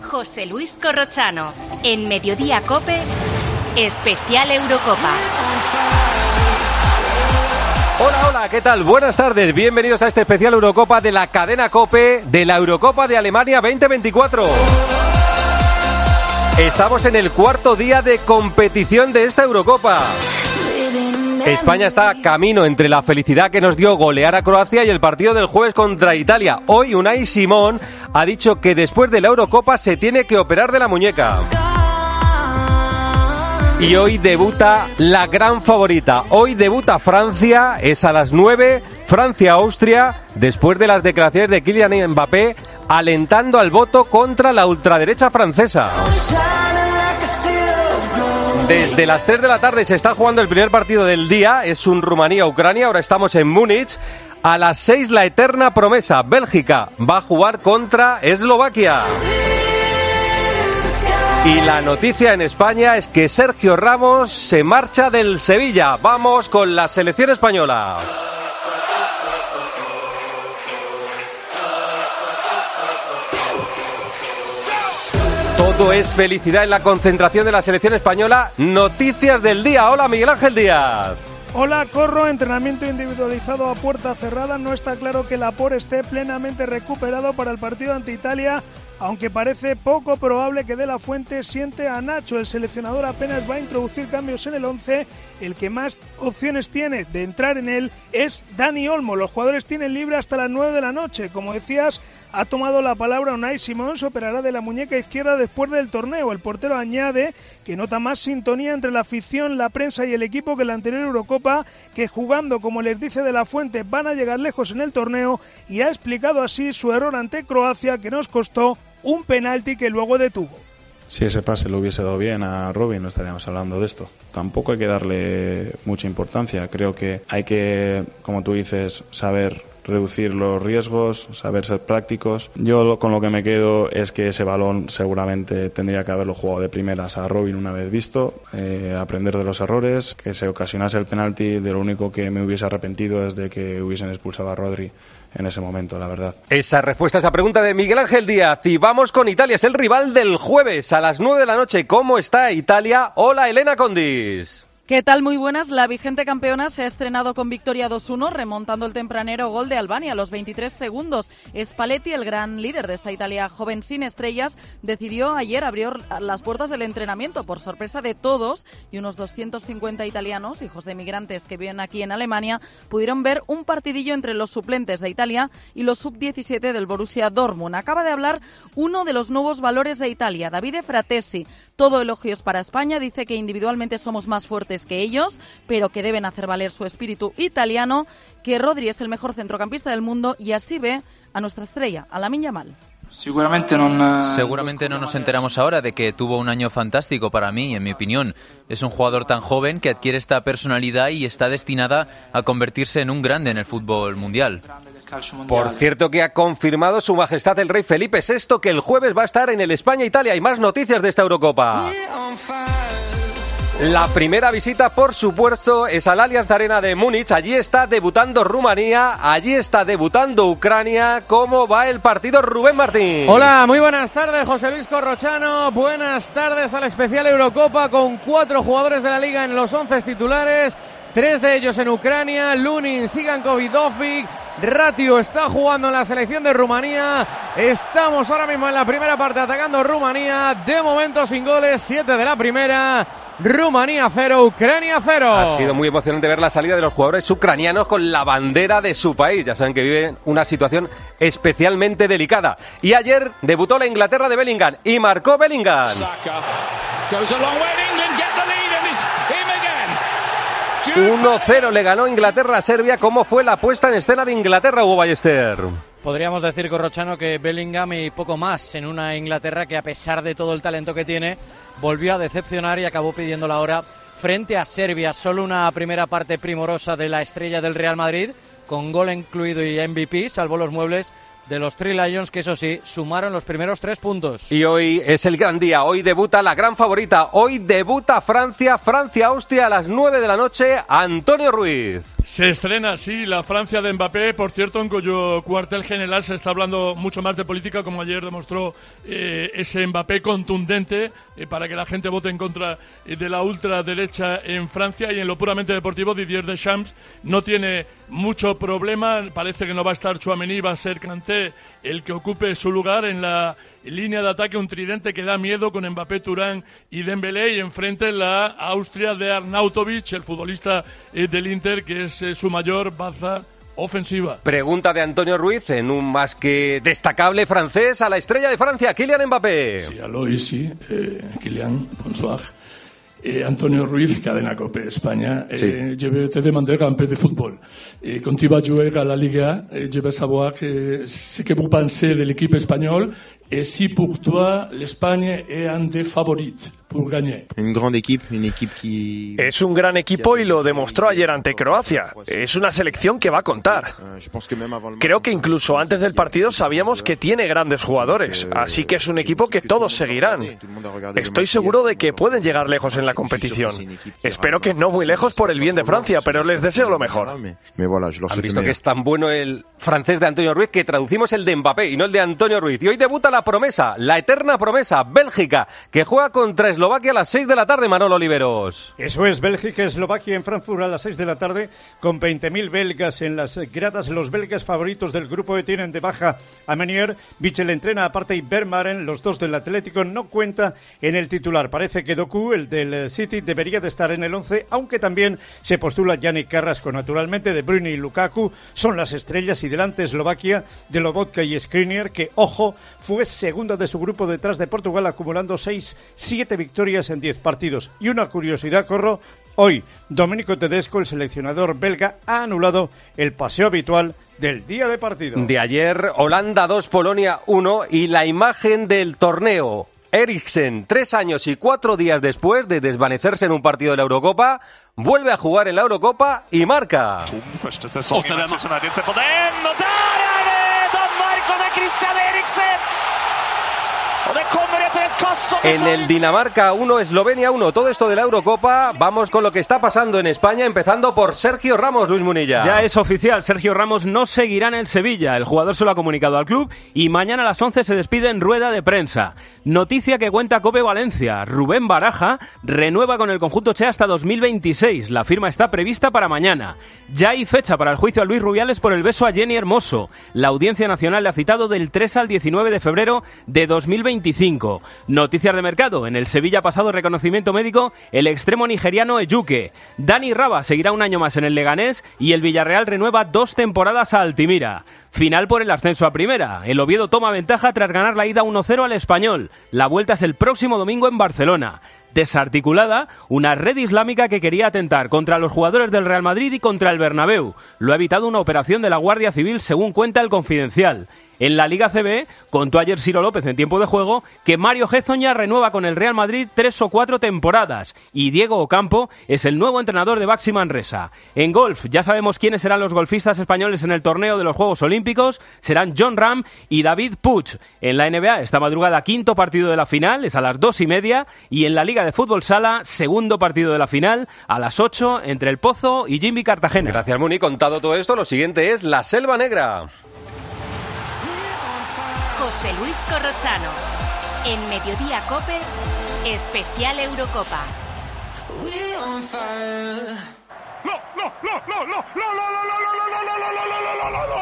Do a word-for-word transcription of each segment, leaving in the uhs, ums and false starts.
José Luis Corrochano. En Mediodía COPE, especial Eurocopa. Hola, hola, ¿qué tal? Buenas tardes, bienvenidos a este especial Eurocopa de la cadena COPE de la Eurocopa de Alemania veinte veinticuatro. Estamos en el cuarto día de competición de esta Eurocopa. España está camino entre la felicidad que nos dio golear a Croacia y el partido del jueves contra Italia. Hoy Unai Simón ha dicho que después de la Eurocopa se tiene que operar de la muñeca. Y hoy debuta la gran favorita. Hoy debuta Francia, es a las nueve, Francia-Austria, después de las declaraciones de Kylian Mbappé alentando al voto contra la ultraderecha francesa. Desde las tres de la tarde se está jugando el primer partido del día, es un Rumanía-Ucrania, ahora estamos en Múnich. A las seis la eterna promesa, Bélgica va a jugar contra Eslovaquia. Y la noticia en España es que Sergio Ramos se marcha del Sevilla. Vamos con la selección española. Todo es felicidad en la concentración de la selección española. Noticias del día. Hola, Miguel Ángel Díaz. Hola, Corro. Entrenamiento individualizado a puerta cerrada. No está claro que Laporte esté plenamente recuperado para el partido ante Italia, aunque parece poco probable que De La Fuente siente a Nacho. El seleccionador apenas va a introducir cambios en el once. El que más opciones tiene de entrar en él es Dani Olmo. Los jugadores tienen libre hasta las nueve de la noche. Como decías, ha tomado la palabra Unai Simón, se operará de la muñeca izquierda después del torneo. El portero añade que nota más sintonía entre la afición, la prensa y el equipo que la anterior Eurocopa, que jugando, como les dice De La Fuente, van a llegar lejos en el torneo, y ha explicado así su error ante Croacia, que nos costó un penalti que luego detuvo. Si ese pase le hubiese dado bien a Robin, no estaríamos hablando de esto. Tampoco hay que darle mucha importancia. Creo que hay que, como tú dices, saber reducir los riesgos, saber ser prácticos. Yo con lo que me quedo es que ese balón seguramente tendría que haberlo jugado de primeras a Robin una vez visto, eh, aprender de los errores, que se ocasionase el penalti. De lo único que me hubiese arrepentido es de que hubiesen expulsado a Rodri en ese momento, la verdad. Esa respuesta a esa pregunta de Miguel Ángel Díaz. Y vamos con Italia, es el rival del jueves a las nueve de la noche. ¿Cómo está Italia? Hola, Elena Condis. ¿Qué tal? Muy buenas. La vigente campeona se ha estrenado con victoria dos uno, remontando el tempranero gol de Albania a los veintitrés segundos. Spalletti, el gran líder de esta Italia joven sin estrellas, decidió ayer abrir las puertas del entrenamiento por sorpresa de todos, y unos doscientos cincuenta italianos, hijos de migrantes que viven aquí en Alemania, pudieron ver un partidillo entre los suplentes de Italia y los sub diecisiete del Borussia Dortmund. Acaba de hablar uno de los nuevos valores de Italia, Davide Fratesi. Todo elogios para España, dice que individualmente somos más fuertes que ellos, pero que deben hacer valer su espíritu italiano, que Rodri es el mejor centrocampista del mundo, y así ve a nuestra estrella, a Lamine Yamal. Seguramente no, Seguramente no nos enteramos ahora de que tuvo un año fantástico para mí, en mi opinión. Es un jugador tan joven que adquiere esta personalidad y está destinada a convertirse en un grande en el fútbol mundial. Por cierto, que ha confirmado Su Majestad el Rey Felipe sexto que el jueves va a estar en el España-Italia. Hay más noticias de esta Eurocopa. La primera visita, por supuesto, es al Allianz Arena de Múnich. Allí está debutando Rumanía, allí está debutando Ucrania. ¿Cómo va el partido, Rubén Martín? Hola, muy buenas tardes, José Luis Corrochano. Buenas tardes al especial Eurocopa, con cuatro jugadores de la Liga en los once titulares. Tres de ellos en Ucrania: Lunin, Sigankov y Dovbyk. Ratio está jugando en la selección de Rumanía. Estamos ahora mismo en la primera parte atacando Rumanía. De momento sin goles, siete de la primera. Rumanía cero, Ucrania cero. Ha sido muy emocionante ver la salida de los jugadores ucranianos con la bandera de su país. Ya saben que viven una situación especialmente delicada. Y ayer debutó la Inglaterra de Bellingham y marcó Bellingham. uno cero le ganó Inglaterra a Serbia. ¿Cómo fue la puesta en escena de Inglaterra, Hugo Ballester? Podríamos decir, Corrochano, que Bellingham y poco más en una Inglaterra que, a pesar de todo el talento que tiene, volvió a decepcionar y acabó pidiendo la hora frente a Serbia. Solo una primera parte primorosa de la estrella del Real Madrid, con gol incluido y M V P, salvó los muebles de los Three Lions, que eso sí, sumaron los primeros tres puntos. Y hoy es el gran día, hoy debuta la gran favorita, hoy debuta Francia, Francia-Austria a las nueve de la noche, Antonio Ruiz. Se estrena, sí, la Francia de Mbappé, por cierto, en cuyo cuartel general se está hablando mucho más de política, como ayer demostró eh, ese Mbappé contundente eh, para que la gente vote en contra eh, de la ultraderecha en Francia. Y en lo puramente deportivo, Didier Deschamps no tiene mucho problema, parece que no va a estar Tchouaméni, va a ser Kanté el que ocupe su lugar en la línea de ataque, un tridente que da miedo con Mbappé, Thuram y Dembélé, y enfrente la Austria de Arnautovic, el futbolista eh, del Inter, que es eh, su mayor baza ofensiva. Pregunta de Antonio Ruiz en un más que destacable francés a la estrella de Francia, Kylian Mbappé. Sí, aló, ici, eh, Kylian, bonsoir. Eh, Antonio Ruiz, Cadena COPE España. Eh, sí. Je vais te demander un peu de football. Eh, quand tu vas jouer à la Liga, eh, je veux savoir que, ce que vous pensez de l'équipe espagnole et si pour toi l'Espagne est un des favorites pour gagner. Une grande équipe, une équipe qui... Es un gran equipo y lo demostró ayer ante Croacia. Es una selección que va a contar. Creo que incluso antes del partido sabíamos que tiene grandes jugadores, así que es un equipo que todos seguirán. Estoy seguro de que pueden llegar lejos en la competición. Espero que no muy lejos por el bien de Francia, pero les deseo lo mejor. Han visto que es tan bueno el francés de Antonio Ruiz que traducimos el de Mbappé y no el de Antonio Ruiz. Y hoy debuta la promesa, la eterna promesa, Bélgica, que juega contra Eslovaquia a las seis de la tarde, Manolo Oliveros. Eso es, Bélgica-Eslovaquia en Frankfurt a las seis de la tarde, con veinte mil belgas en las gradas. Los belgas favoritos del grupo E tienen de baja a Meunier, Bichel entrena aparte y Vermaelen, los dos del Atlético, no cuenta en el titular. Parece que Doku, el del City, debería de estar en el once, aunque también se postula Yannick Carrasco. Naturalmente, De Bruyne y Lukaku son las estrellas, y delante Eslovaquia de Lobotka y Skriniar, que, ojo, fue segunda de su grupo detrás de Portugal, acumulando seis, siete victorias en diez partidos. Y una curiosidad, Corro, hoy Domenico Tedesco, el seleccionador belga, ha anulado el paseo habitual del día de partido. De ayer, Holanda dos, Polonia uno, y la imagen del torneo. Eriksen, tres años y cuatro días después de desvanecerse en un partido de la Eurocopa, vuelve a jugar en la Eurocopa y marca. En el Dinamarca uno, Eslovenia uno. Todo esto de la Eurocopa. Vamos con lo que está pasando en España, empezando por Sergio Ramos, Luis Munilla. Ya es oficial, Sergio Ramos no seguirá en el Sevilla. El jugador se lo ha comunicado al club y mañana a las once se despide en rueda de prensa. Noticia que cuenta COPE Valencia. Rubén Baraja renueva con el conjunto Che hasta dos mil veintiséis. La firma está prevista para mañana. Ya hay fecha para el juicio a Luis Rubiales por el beso a Jenny Hermoso. La Audiencia Nacional le ha citado del tres al diecinueve de febrero de dos mil veinticinco. Noticias de mercado. En el Sevilla ha pasado reconocimiento médico el extremo nigeriano Ejuke. Dani Raba seguirá un año más en el Leganés y el Villarreal renueva dos temporadas a Altimira. Final por el ascenso a primera. El Oviedo toma ventaja tras ganar la ida uno cero al Español. La vuelta es el próximo domingo en Barcelona. Desarticulada, una red islámica que quería atentar contra los jugadores del Real Madrid y contra el Bernabéu. Lo ha evitado una operación de la Guardia Civil, según cuenta el Confidencial. En la Liga C B, contó ayer Ciro López en tiempo de juego que Mario Hezonja renueva con el Real Madrid tres o cuatro temporadas y Diego Ocampo es el nuevo entrenador de Baxi Manresa. En golf, ya sabemos quiénes serán los golfistas españoles en el torneo de los Juegos Olímpicos. Serán John Ram y David Puig. En la N B A, esta madrugada, quinto partido de la final, es a las dos y media. Y en la Liga de Fútbol Sala, segundo partido de la final, a las ocho, entre El Pozo y Jimmy Cartagena. Gracias, Muni. Contado todo esto, lo siguiente es la Selva Negra. José Luis Corrochano. En Mediodía COPE, especial Eurocopa. ¡No, no, no, no, no, no, no, no, no, no, no,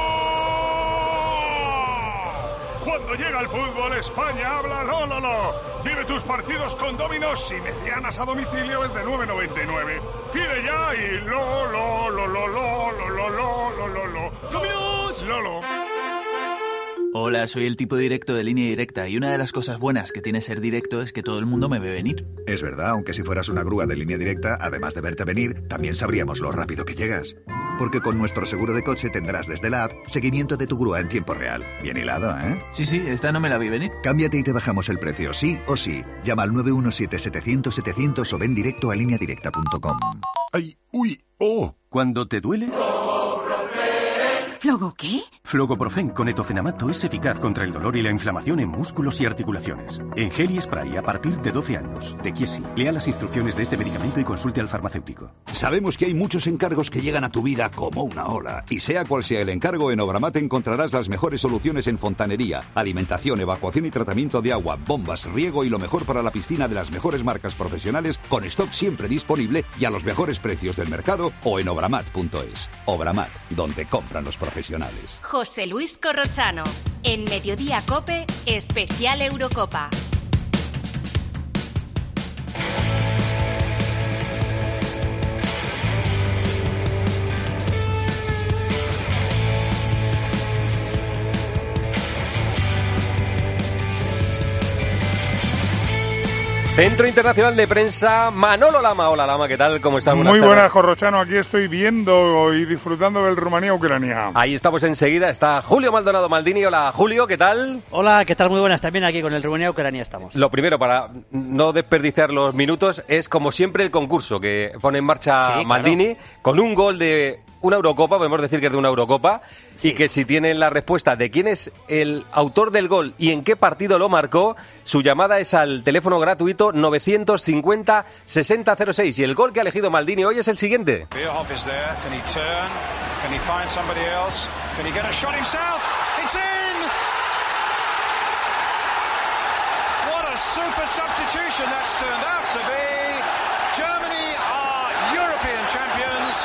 no! Cuando llega el fútbol, España habla lo, lo, lo. Vive tus partidos con Dominos y medianas a domicilio desde nueve noventa y nueve. Pide ya y lo, lo, lo, lo, lo, lo, lo, lo, lo, lo, lo. ¡Dominos! Lolo. Hola, soy el tipo directo de Línea Directa y una de las cosas buenas que tiene ser directo es que todo el mundo me ve venir. Es verdad, aunque si fueras una grúa de Línea Directa, además de verte venir, también sabríamos lo rápido que llegas. Porque con nuestro seguro de coche tendrás desde la app seguimiento de tu grúa en tiempo real. Bien hilado, ¿eh? Sí, sí, esta no me la vi venir. Cámbiate y te bajamos el precio, sí o sí. Llama al nueve uno siete, setecientos, setecientos o ven directo a línea directa punto com. Ay, uy, oh. Cuando te duele... ¿Flogo qué? Flogoprofen con etofenamato es eficaz contra el dolor y la inflamación en músculos y articulaciones. En gel y spray a partir de doce años. De Chiesi. Lea las instrucciones de este medicamento y consulte al farmacéutico. Sabemos que hay muchos encargos que llegan a tu vida como una ola. Y sea cual sea el encargo, en Obramat encontrarás las mejores soluciones en fontanería, alimentación, evacuación y tratamiento de agua, bombas, riego y lo mejor para la piscina de las mejores marcas profesionales, con stock siempre disponible y a los mejores precios del mercado o en obramat punto es. Obramat, donde compran los profesionales. José Luis Corrochano, en Mediodía COPE, especial Eurocopa. Centro Internacional de Prensa, Manolo Lama. Hola Lama, ¿qué tal? ¿Cómo estás? Muy buenas, Corrochano. Aquí estoy viendo y disfrutando del Rumanía-Ucrania. Ahí estamos enseguida. Está Julio Maldonado Maldini. Hola Julio, ¿qué tal? Hola, ¿qué tal? Muy buenas. También aquí con el Rumanía-Ucrania estamos. Lo primero, para no desperdiciar los minutos, es como siempre el concurso que pone en marcha sí, Maldini, claro, con un gol de una Eurocopa, podemos decir que es de una Eurocopa, sí, y que si tienen la respuesta de quién es el autor del gol y en qué partido lo marcó, su llamada es al teléfono gratuito novecientos cincuenta sesenta cero seis. Y el gol que ha elegido Maldini hoy es el siguiente. Bierhoff is there. Can he turn? Can he find somebody else? Can he get a shot himself? It's in! What a super substitution that's turned out to be. Germany are European champions.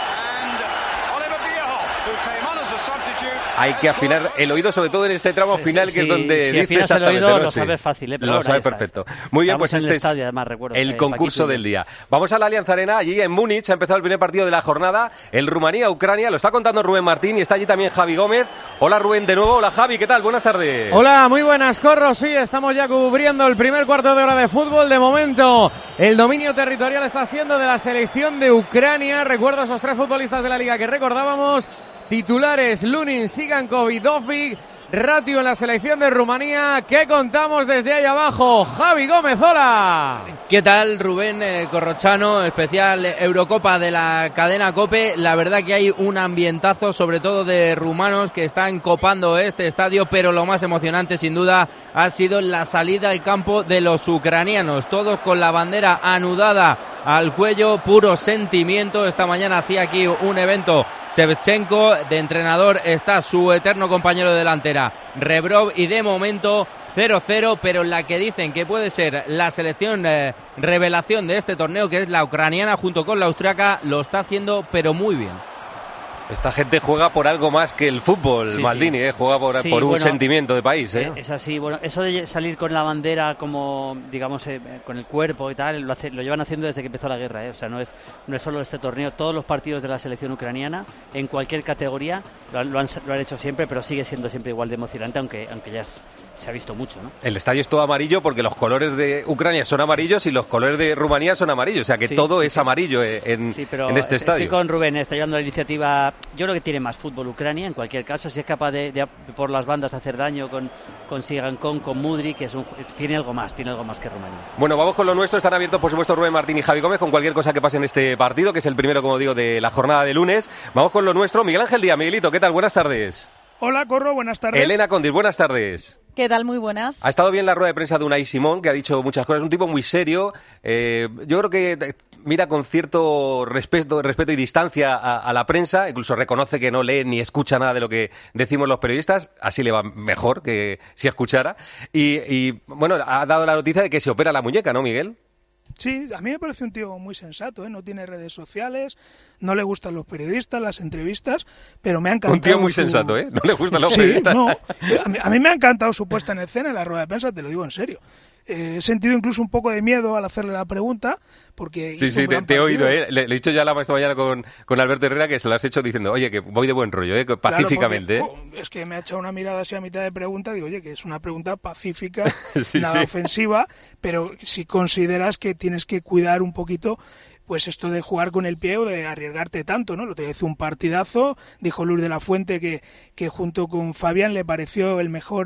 Hay que afinar el oído, sobre todo en este tramo final, sí, que es donde si dice exactamente. El oído, ¿no? lo sí. sabes fácil, ¿eh? Pero lo ahora sabe está, perfecto. está. Muy bien, Estamos pues este el es estadio, además, recuerdo, el eh, concurso Paquito, del día. Vamos a la Allianz Arena, allí en Múnich ha empezado el primer partido de la jornada, el Rumanía-Ucrania, lo está contando Rubén Martín y está allí también Javi Gómez. Hola Rubén de nuevo, hola Javi, ¿qué tal? Buenas tardes. Hola, muy buenas, Corro, sí, estamos ya cubriendo el primer cuarto de hora de fútbol. De momento, el dominio territorial está siendo de la selección de Ucrania. Recuerdo esos tres futbolistas de la liga que recordábamos. Titulares: Lunin, Sigankov y Dovbyk. Ratio en la selección de Rumanía. ¿Qué contamos desde ahí abajo? Javi Gómez, hola. ¿Qué tal, Rubén eh, Corrochano? Especial Eurocopa de la cadena COPE. La verdad que hay un ambientazo, sobre todo de rumanos que están copando este estadio, pero lo más emocionante, sin duda, ha sido la salida al campo de los ucranianos. Todos con la bandera anudada al cuello, puro sentimiento. Esta mañana hacía aquí un evento Shevchenko, de entrenador está su eterno compañero de delantera Rebrov, y de momento cero cero, pero la que dicen que puede ser la selección eh, revelación de este torneo, que es la ucraniana junto con la austriaca, lo está haciendo pero muy bien. Esta gente juega por algo más que el fútbol, sí, Maldini, sí. Eh, juega por, sí, por un bueno, sentimiento de país. ¿eh? Es así, bueno, eso de salir con la bandera como, digamos, eh, con el cuerpo y tal, lo, hace, lo llevan haciendo desde que empezó la guerra, ¿eh? O sea, no es, no es solo este torneo, todos los partidos de la selección ucraniana, en cualquier categoría, lo han, lo han, lo han hecho siempre, pero sigue siendo siempre igual de emocionante, aunque, aunque ya es, se ha visto mucho, ¿no? El estadio es todo amarillo porque los colores de Ucrania son amarillos y los colores de Rumanía son amarillos, o sea que sí, todo sí, es amarillo en, sí, pero en este estoy estadio. Estoy con Rubén, está llevando la iniciativa, yo creo que tiene más fútbol Ucrania, en cualquier caso, si es capaz de, de, de por las bandas hacer daño con, con Sigankov, con Mudryk, que es un, tiene algo más, tiene algo más que Rumanía. Bueno, vamos con lo nuestro, están abiertos por supuesto Rubén Martín y Javi Gómez con cualquier cosa que pase en este partido, que es el primero, como digo, de la jornada de lunes. Vamos con lo nuestro, Miguel Ángel Díaz. Miguelito, ¿qué tal? Buenas tardes. Hola, Corro, buenas tardes. Elena Condis, buenas tardes. ¿Qué tal? Muy buenas. Ha estado bien la rueda de prensa de Unai Simón, que ha dicho muchas cosas. Un tipo muy serio. Eh, yo creo que mira con cierto respeto, respeto y distancia a, a la prensa. Incluso reconoce que no lee ni escucha nada de lo que decimos los periodistas. Así le va mejor que si escuchara. Y, y bueno, ha dado la noticia de que se opera la muñeca, ¿no, Miguel? Sí, a mí me parece un tío muy sensato, ¿eh? No tiene redes sociales, no le gustan los periodistas, las entrevistas, pero me ha encantado. Un tío muy su... sensato, ¿eh? No le gustan los sí, periodistas. No, a mí, a mí me ha encantado su puesta en escena en la rueda de prensa, te lo digo en serio. Eh, he sentido incluso un poco de miedo al hacerle la pregunta, porque... Sí, sí, te, te he oído, ¿eh? Le, le he dicho ya la esta mañana con, con Alberto Herrera que se lo has hecho diciendo, oye, que voy de buen rollo, ¿eh? Pacíficamente, claro, porque, ¿eh? Oh, es que me ha echado una mirada así a mitad de pregunta, digo, oye, que es una pregunta pacífica, sí, nada sí. ofensiva, pero si consideras que tienes que cuidar un poquito... pues esto de jugar con el pie o de arriesgarte tanto, ¿no? Lo te hizo un partidazo, dijo Luis de la Fuente que, que junto con Fabián le pareció el mejor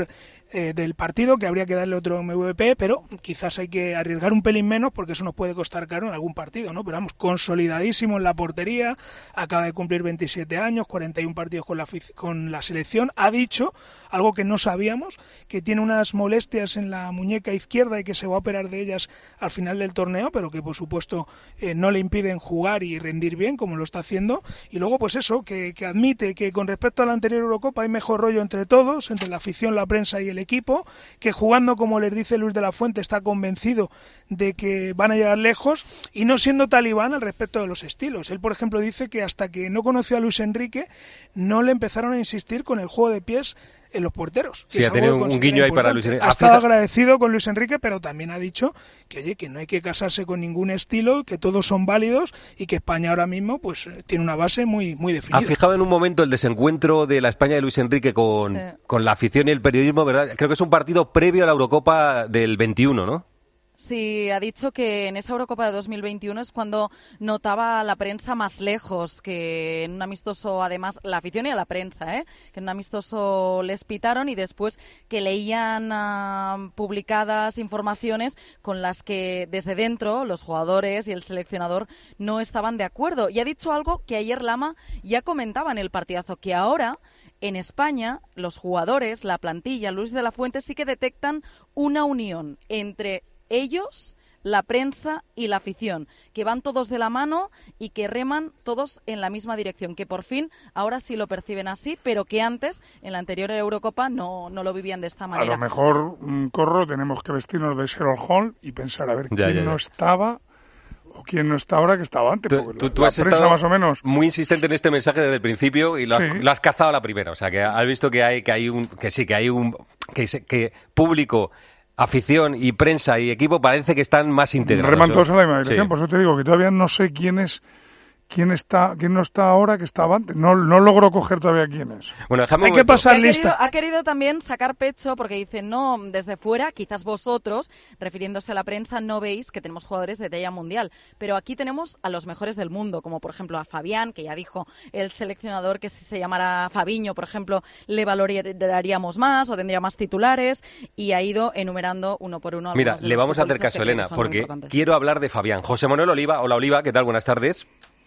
eh, del partido, que habría que darle otro M V P, pero quizás hay que arriesgar un pelín menos porque eso nos puede costar caro en algún partido, ¿no? Pero vamos, consolidadísimo en la portería, acaba de cumplir veintisiete años, cuarenta y uno partidos con la, con la selección, ha dicho algo que no sabíamos, que tiene unas molestias en la muñeca izquierda y que se va a operar de ellas al final del torneo, pero que por supuesto eh, no le impiden jugar y rendir bien como lo está haciendo. Y luego pues eso, que, que admite que con respecto a la anterior Eurocopa hay mejor rollo entre todos, entre la afición, la prensa y el equipo, que jugando como les dice Luis de la Fuente está convencido de que van a llegar lejos y no siendo talibán al respecto de los estilos. Él por ejemplo dice que hasta que no conoció a Luis Enrique no le empezaron a insistir con el juego de pies en los porteros. Sí, ha tenido un guiño ahí para Luis Enrique. Ha estado agradecido con Luis Enrique, pero también ha dicho que oye, que no hay que casarse con ningún estilo, que todos son válidos y que España ahora mismo pues tiene una base muy, muy definida. ¿Ha fijado en un momento el desencuentro de la España de Luis Enrique con, sí. con la afición y el periodismo, verdad? Creo que es un partido previo a la Eurocopa del veintiuno, ¿no? Sí, ha dicho que en esa Eurocopa de dos mil veintiuno es cuando notaba a la prensa más lejos, que en un amistoso, además, la afición y a la prensa, ¿eh? que en un amistoso les pitaron y después que leían uh, publicadas informaciones con las que desde dentro los jugadores y el seleccionador no estaban de acuerdo. Y ha dicho algo que ayer Lama ya comentaba en el partidazo, que ahora en España los jugadores, la plantilla, Luis de la Fuente, sí que detectan una unión entre ellos, la prensa y la afición, que van todos de la mano y que reman todos en la misma dirección, que por fin ahora sí lo perciben así, pero que antes, en la anterior Eurocopa, no, no lo vivían de esta manera. A lo mejor, Corro, tenemos que vestirnos de Sherlock Holmes y pensar a ver ya, quién ya, ya. no estaba o quién no está ahora que estaba antes. Tú, tú, tú has estado más o menos muy insistente en este mensaje desde el principio y lo, sí. has, lo has cazado a la primera, o sea, que has visto que hay que hay un que sí que hay un que, que público, afición y prensa y equipo parece que están más integrados. Reman todos a la misma dirección, sí. Por eso te digo que todavía no sé quién es, quién está, quién no está ahora que estaba antes. No, no logro coger todavía quién es. Bueno, déjame Hay que pasar ha lista. Querido, ha querido también sacar pecho porque dice, no, desde fuera, quizás vosotros, refiriéndose a la prensa, no veis que tenemos jugadores de talla mundial, pero aquí tenemos a los mejores del mundo, como por ejemplo a Fabián, que ya dijo el seleccionador que si se llamara Fabiño, por ejemplo, le valoraríamos más o tendría más titulares, y ha ido enumerando uno por uno. Mira, le vamos a hacer caso, Elena, porque quiero hablar de Fabián. José Manuel Oliva, hola Oliva, ¿qué tal? Buenas tardes.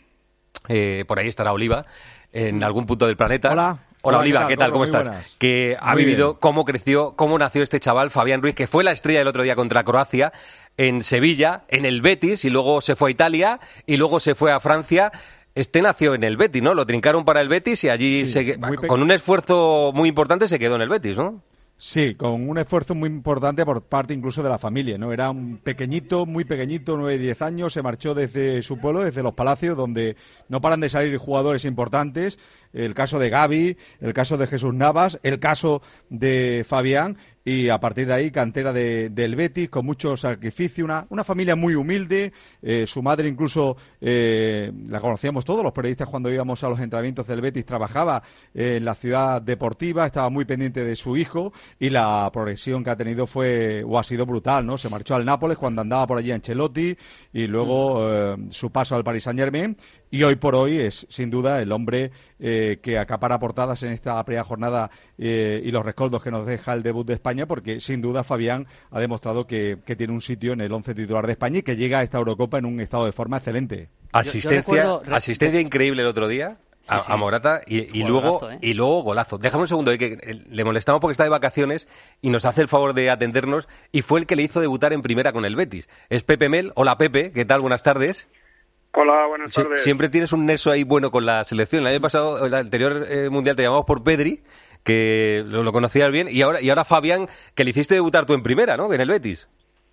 Eh, por ahí estará Oliva, en algún punto del planeta. Hola. Hola, Hola Oliva, ¿qué tal? ¿qué tal? ¿Cómo estás? Buenas. Que ha Muy vivido, bien. cómo creció, cómo nació este chaval, Fabián Ruiz, que fue la estrella el otro día contra Croacia, en Sevilla, en el Betis, y luego se fue a Italia, y luego se fue a Francia. Este nació en el Betis, ¿no? Lo trincaron para el Betis y allí, Sí, se, muy pe- con un esfuerzo muy importante, se quedó en el Betis, ¿no? Sí, con un esfuerzo muy importante por parte incluso de la familia, ¿no? Era un pequeñito, muy pequeñito, nueve diez años, se marchó desde su pueblo, desde Los Palacios, donde no paran de salir jugadores importantes, el caso de Gavi, el caso de Jesús Navas, el caso de Fabián, y a partir de ahí cantera de, del Betis, con mucho sacrificio, una, una familia muy humilde, eh, su madre incluso eh, la conocíamos todos los periodistas cuando íbamos a los entrenamientos del Betis, trabajaba eh, en la ciudad deportiva, estaba muy pendiente de su hijo, y la progresión que ha tenido fue o ha sido brutal, ¿no? Se marchó al Nápoles cuando andaba por allí Ancelotti, y luego eh, su paso al Paris Saint-Germain, y hoy por hoy es sin duda el hombre eh, que acapara portadas en esta primera jornada eh, y los rescoldos que nos deja el debut de España, porque sin duda Fabián ha demostrado que, que tiene un sitio en el once titular de España y que llega a esta Eurocopa en un estado de forma excelente. Asistencia, Yo- yo recuerdo- asistencia increíble el otro día. A, Sí, sí. a Morata y, y Jugadorazo, luego ¿eh? y luego golazo. Déjame un segundo, eh, que eh, le molestamos porque está de vacaciones y nos hace el favor de atendernos, y fue el que le hizo debutar en primera con el Betis. Es Pepe Mel. Hola Pepe, ¿qué tal? Buenas tardes. Hola, buenas Sie- tardes. siempre tienes un nexo ahí bueno con la selección. El año pasado, el anterior eh, mundial te llamamos por Pedri, que lo, lo conocías bien, y ahora y ahora Fabián, que le hiciste debutar tú en primera, ¿no? En el Betis.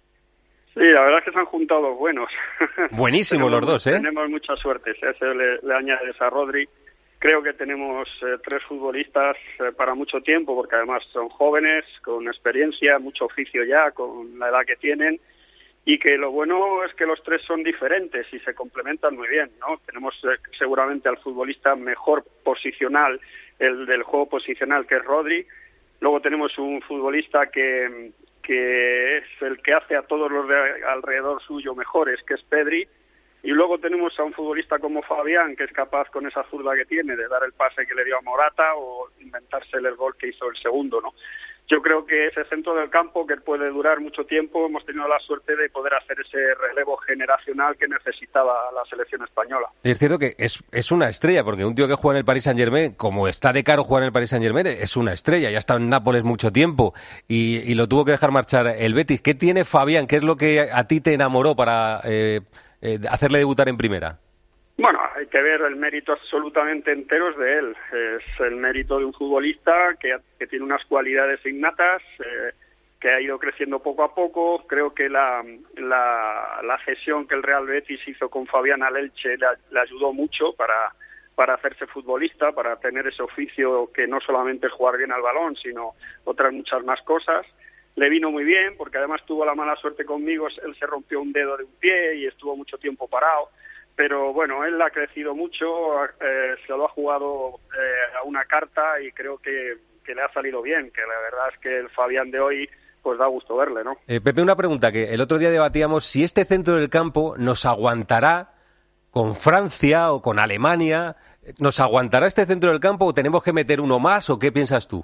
Sí, la verdad es que se han juntado buenos. Buenísimos los dos, ¿eh? Tenemos mucha suerte. Si a ese le, le añades a Rodri, creo que tenemos eh, tres futbolistas eh, para mucho tiempo, porque además son jóvenes, con experiencia, mucho oficio ya, con la edad que tienen, y que lo bueno es que los tres son diferentes y se complementan muy bien, ¿no? Tenemos eh, seguramente al futbolista mejor posicional, el del juego posicional, que es Rodri. Luego tenemos un futbolista que, que es el que hace a todos los de alrededor suyo mejores, que es Pedri. Y luego tenemos a un futbolista como Fabián, que es capaz con esa zurda que tiene de dar el pase que le dio a Morata o inventársele el gol que hizo el segundo, ¿no? yo creo que ese centro del campo que puede durar mucho tiempo, hemos tenido la suerte de poder hacer ese relevo generacional que necesitaba la selección española. Y es cierto que es, es una estrella, porque un tío que juega en el Paris Saint-Germain, como está de caro jugar en el Paris Saint-Germain, es una estrella, ya ha estado en Nápoles mucho tiempo y, y lo tuvo que dejar marchar el Betis. ¿Qué tiene Fabián? ¿Qué es lo que a ti te enamoró para eh, eh, hacerle debutar en primera? Bueno, hay que ver el mérito absolutamente enteros de él. Es el mérito de un futbolista que, que tiene unas cualidades innatas, eh, que ha ido creciendo poco a poco. Creo que la, la, la cesión que el Real Betis hizo con Fabián al Elche le, le ayudó mucho para, para hacerse futbolista, para tener ese oficio que no solamente es jugar bien al balón, sino otras muchas más cosas. Le vino muy bien, porque además tuvo la mala suerte conmigo, él se rompió un dedo de un pie y estuvo mucho tiempo parado. Pero bueno, él ha crecido mucho, eh, se lo ha jugado eh, a una carta y creo que, que le ha salido bien, que la verdad es que el Fabián de hoy pues da gusto verle, ¿no? Eh, Pepe, una pregunta, que el otro día debatíamos si este centro del campo nos aguantará con Francia o con Alemania. ¿Nos aguantará este centro del campo o tenemos que meter uno más o qué piensas tú?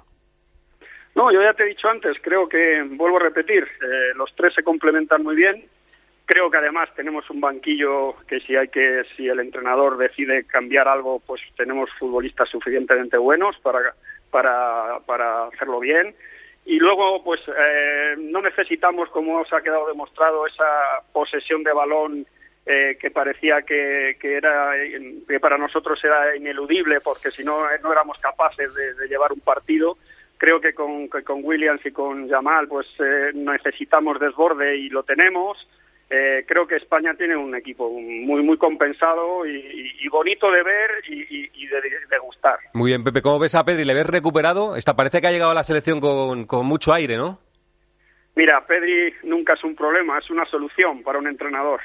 No, yo ya te he dicho antes, creo que, vuelvo a repetir, eh, los tres se complementan muy bien. Creo que además tenemos un banquillo que si hay que, si el entrenador decide cambiar algo, pues tenemos futbolistas suficientemente buenos para para para hacerlo bien. Y luego, pues eh, no necesitamos, como se ha quedado demostrado, esa posesión de balón eh, que parecía que, que era que para nosotros era ineludible, porque si no no éramos capaces de, de llevar un partido. Creo que con que con Williams y con Yamal, pues eh, necesitamos desborde y lo tenemos. Eh, creo que España tiene un equipo muy muy compensado y, y, y bonito de ver y, y, y de, de gustar. Muy bien, Pepe, ¿cómo ves a Pedri? ¿Le ves recuperado? Esta, parece que ha llegado a la selección con, con mucho aire, ¿no? Mira, Pedri nunca es un problema, es una solución para un entrenador.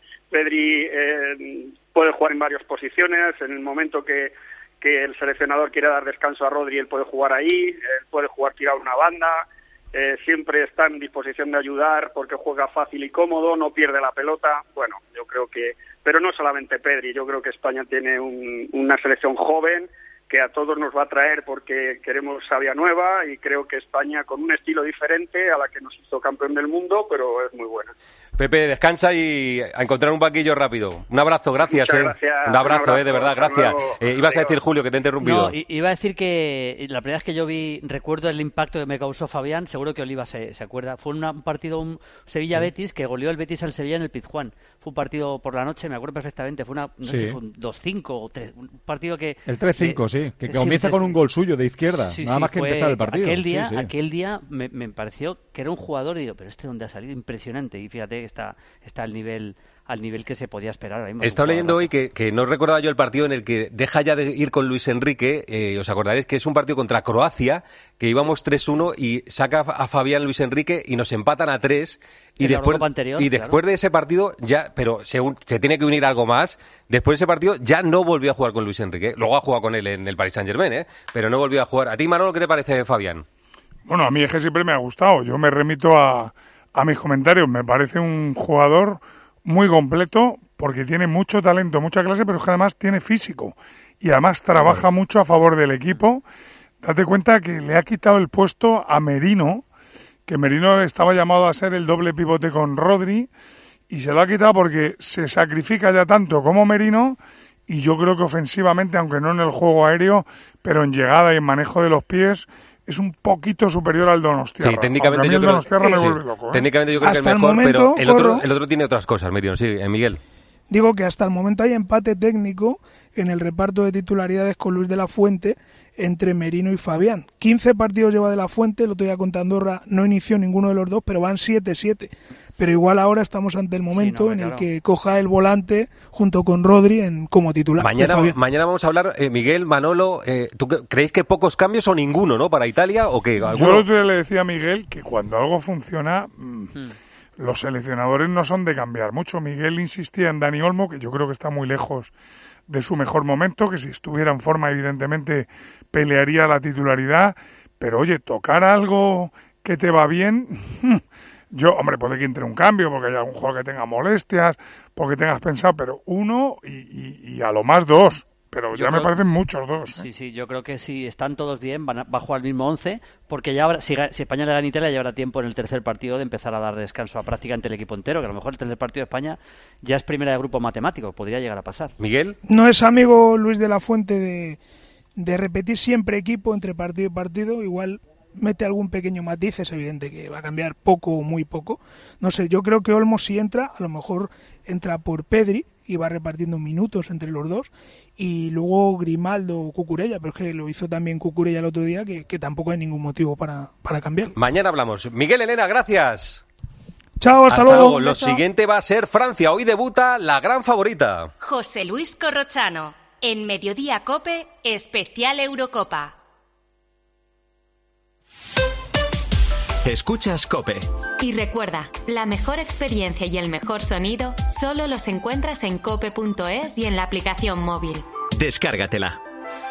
Pedri eh, puede jugar en varias posiciones, en el momento que, que el seleccionador quiere dar descanso a Rodri, él puede jugar ahí, él puede jugar tirado a una banda. Eh, siempre está en disposición de ayudar porque juega fácil y cómodo, no pierde la pelota. Bueno, yo creo que, pero no solamente Pedri, yo creo que España tiene un, una selección joven que a todos nos va a traer porque queremos savia nueva y creo que España con un estilo diferente a la que nos hizo campeón del mundo, pero es muy buena. Pepe, descansa y a encontrar un banquillo rápido. Un abrazo, gracias. Muchas eh. gracias. Un abrazo, un abrazo eh, de verdad, gracias. Eh, ibas a decir, Julio, que te he interrumpido. No, iba a decir que la primera vez que yo vi, recuerdo el impacto que me causó Fabián, seguro que Oliva se, se acuerda, fue una, un partido, un Sevilla-Betis, que goleó el Betis al Sevilla en el Pizjuán. Fue un partido por la noche, me acuerdo perfectamente, fue una, no sí. sé si fue un dos cinco o tres, un partido que... El tres cinco, eh, sí, que, que sí, comienza sí, con un gol suyo de izquierda, sí, nada sí, más que fue, empezar el partido. Aquel día, sí, sí. aquel día me, me pareció que era un jugador y digo, pero este dónde ha salido, impresionante, y fíjate que está, está al nivel al nivel que se podía esperar. Ahora mismo. He estado leyendo hoy que, que no recordaba yo el partido en el que deja ya de ir con Luis Enrique, eh, os acordaréis que es un partido contra Croacia, que íbamos tres uno y saca a Fabián Luis Enrique y nos empatan a tres y en después, la anterior, y después claro. de ese partido ya, pero se, se tiene que unir algo más, después de ese partido ya no volvió a jugar con Luis Enrique, luego ha jugado con él en el Paris Saint-Germain, ¿eh? Pero no volvió a jugar. ¿A ti, Manolo, qué te parece, Fabián? Bueno, a mí es que siempre me ha gustado, yo me remito a, a mis comentarios, me parece un jugador muy completo porque tiene mucho talento, mucha clase, pero es que además tiene físico y además trabaja mucho a favor del equipo. Date cuenta que le ha quitado el puesto a Merino, que Merino estaba llamado a ser el doble pivote con Rodri y se lo ha quitado porque se sacrifica ya tanto como Merino y yo creo que ofensivamente, aunque no en el juego aéreo, pero en llegada y en manejo de los pies, es un poquito superior al Donostiarra. Sí, técnicamente yo el creo, Donostiarra me sí, vuelve loco, ¿eh? técnicamente yo creo hasta que es el mejor, momento, pero el otro, Corro, el otro tiene otras cosas, Miriam, sí, eh, Miguel. Digo que hasta el momento hay empate técnico en el reparto de titularidades con Luis de la Fuente entre Merino y Fabián. quince partidos lleva de la Fuente, el otro día contra Andorra no inició ninguno de los dos, pero van siete siete. Pero igual ahora estamos ante el momento sí, no, en claro. el que coja el volante junto con Rodri en, como titular. Mañana, mañana vamos a hablar, eh, Miguel, Manolo, eh, ¿tú creéis que pocos cambios o ninguno, no, para Italia o qué? ¿Alguno? Yo el otro día le decía a Miguel que cuando algo funciona, mmm, hmm. los seleccionadores no son de cambiar mucho. Miguel insistía en Dani Olmo, que yo creo que está muy lejos de su mejor momento, que si estuviera en forma evidentemente pelearía la titularidad, pero oye, tocar algo que te va bien... Yo, hombre, puede que entre un cambio, porque haya algún jugador que tenga molestias, porque tengas pensado, pero uno y, y, y a lo más dos. pero Yo ya me creo- parecen muchos dos. ¿eh? Sí, sí, yo creo que si están todos bien, van a, va a jugar el mismo once, porque ya habrá, si, ga- si España le gana a Italia, ya habrá tiempo en el tercer partido de empezar a dar descanso a prácticamente el equipo entero, que a lo mejor el tercer partido de España ya es primera de grupo matemático, podría llegar a pasar. Miguel. No es amigo Luis de la Fuente de, de repetir siempre equipo entre partido y partido, igual mete algún pequeño matiz, es evidente que va a cambiar poco o muy poco. No sé, yo creo que Olmo si entra, a lo mejor entra por Pedri y va repartiendo minutos entre los dos, y luego Grimaldo o Cucurella, pero es que lo hizo también Cucurella el otro día, que, que tampoco hay ningún motivo para, para cambiarlo. Mañana hablamos. Miguel, Elena, gracias. Chao, hasta, Hasta luego. luego. Lo siguiente va a ser Francia. Hoy debuta la gran favorita. José Luis Corrochano, en Mediodía Cope, especial Eurocopa. Escuchas COPE. Y recuerda, la mejor experiencia y el mejor sonido solo los encuentras en cope punto es y en la aplicación móvil. Descárgatela.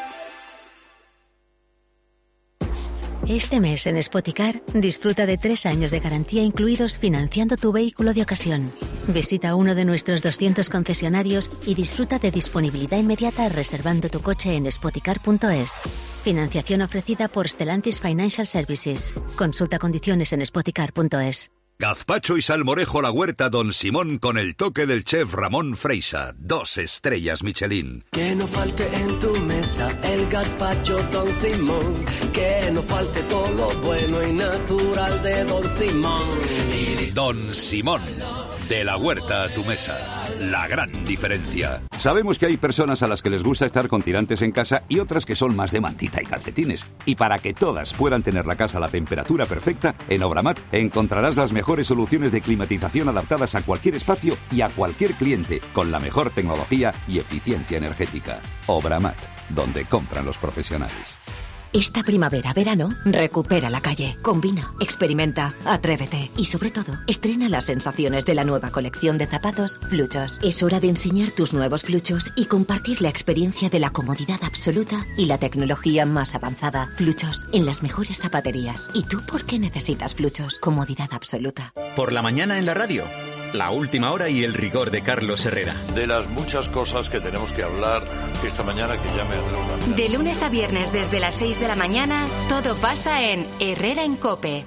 Este mes en Spoticar disfruta de tres años de garantía incluidos financiando tu vehículo de ocasión. Visita uno de nuestros doscientos concesionarios y disfruta de disponibilidad inmediata reservando tu coche en spoticar punto es. Financiación ofrecida por Stellantis Financial Services. Consulta condiciones en spoticar punto es. Gazpacho y salmorejo a la huerta Don Simón con el toque del chef Ramón Freisa. Dos estrellas Michelin. Que no falte en tu mesa el gazpacho Don Simón. Que no falte todo lo bueno y natural de Don Simón. Don Simón. De la huerta a tu mesa. La gran diferencia. Sabemos que hay personas a las que les gusta estar con tirantes en casa y otras que son más de mantita y calcetines. Y para que todas puedan tener la casa a la temperatura perfecta, en Obramat encontrarás las mejores soluciones de climatización adaptadas a cualquier espacio y a cualquier cliente, con la mejor tecnología y eficiencia energética. Obramat, donde compran los profesionales. Esta primavera-verano, recupera la calle, combina, experimenta, atrévete y sobre todo, estrena las sensaciones de la nueva colección de zapatos Fluchos. Es hora de enseñar tus nuevos Fluchos y compartir la experiencia de la comodidad absoluta y la tecnología más avanzada. Fluchos, en las mejores zapaterías. ¿Y tú por qué necesitas Fluchos? Comodidad absoluta. Por la mañana en la radio. La última hora y el rigor de Carlos Herrera. De las muchas cosas que tenemos que hablar esta mañana, que ya me atrae una... De lunes a viernes desde las seis de la mañana, todo pasa en Herrera en Cope.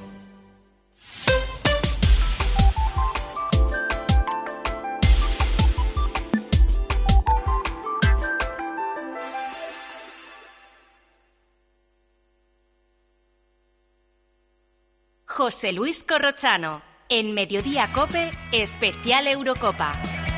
José Luis Corrochano, en Mediodía Cope, especial Eurocopa.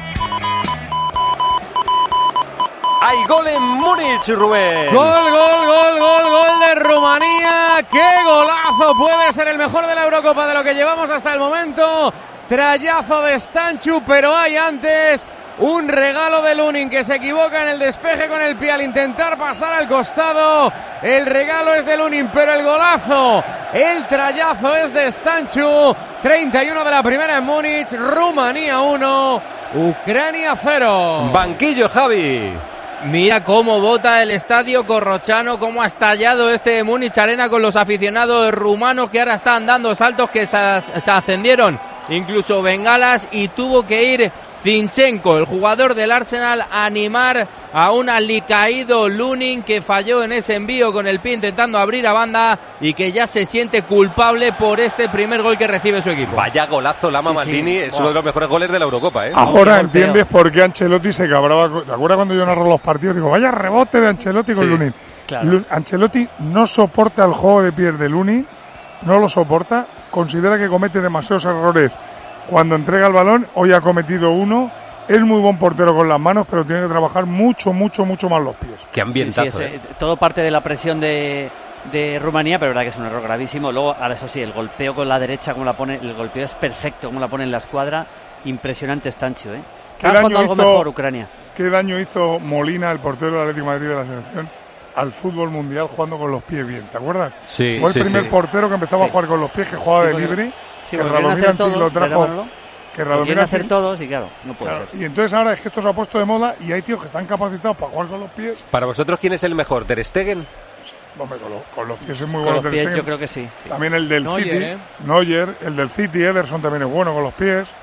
¡Hay gol en Múnich, Rubén! Gol, gol, gol, gol, gol de Rumanía. ¡Qué golazo! Puede ser el mejor de la Eurocopa de lo que llevamos hasta el momento. Trayazo de Stanchu, pero hay antes un regalo de Lunin que se equivoca en el despeje con el pie al intentar pasar al costado. El regalo es de Lunin, pero el golazo, el trayazo es de Stanchu. treinta y uno de la primera en Múnich. Rumanía uno, Ucrania cero. Banquillo, Javi. Mira cómo bota el estadio Corrochano, cómo ha estallado este Múnich Arena con los aficionados rumanos que ahora están dando saltos, que se, se ascendieron incluso bengalas, y tuvo que ir Zinchenko, el jugador del Arsenal, a animar a un alicaído Lunin que falló en ese envío con el pie intentando abrir a banda y que ya se siente culpable por este primer gol que recibe su equipo. Vaya golazo, Lama Sí, Maldini, sí. es uno de los mejores goles de la Eurocopa, ¿eh? Ahora entiendes por qué Ancelotti se cabraba. ¿Te acuerdas cuando yo narro los partidos? Digo, vaya rebote de Ancelotti con Sí, Lunin. claro. Lu- Ancelotti no soporta el juego de pies de Lunin, no lo soporta, considera que comete demasiados errores cuando entrega el balón. Hoy ha cometido uno. Es muy buen portero con las manos, pero tiene que trabajar mucho, mucho, mucho más los pies. Qué ambientazo, Sí, sí, ¿eh? es, todo parte de la presión de, de Rumanía, pero verdad que es un error gravísimo. Luego, ahora eso sí, el golpeo con la derecha, como la pone, el golpeo es perfecto, como la pone en la escuadra. Impresionante Stanchu, ¿eh? ¿Qué Está jugando daño, algo hizo, mejor Ucrania. ¿Qué daño hizo Molina, el portero del Atlético de Madrid de la selección, al fútbol mundial jugando con los pies bien? ¿Te acuerdas? Sí, Fue el sí, primer sí. portero que empezaba Sí. a jugar con los pies, que jugaba Sí, de porque- libre, sí, que porque quieren Radomir hacer Antic todos, lo trajo. ¿verdad, Que Lo Radomir quieren hacer Antic- todos y claro, no puede Claro, ser. y entonces ahora es que esto se ha puesto de moda y hay tíos que están capacitados para jugar con los pies. Para vosotros, ¿quién es el mejor? ¿Ter Stegen? Hombre, con, lo- con los pies es muy Con bueno. los Ter pies Stegen. yo creo que sí, sí. También el del Neuer, City, ¿eh? Neuer, el del City, Ederson también es bueno con los pies.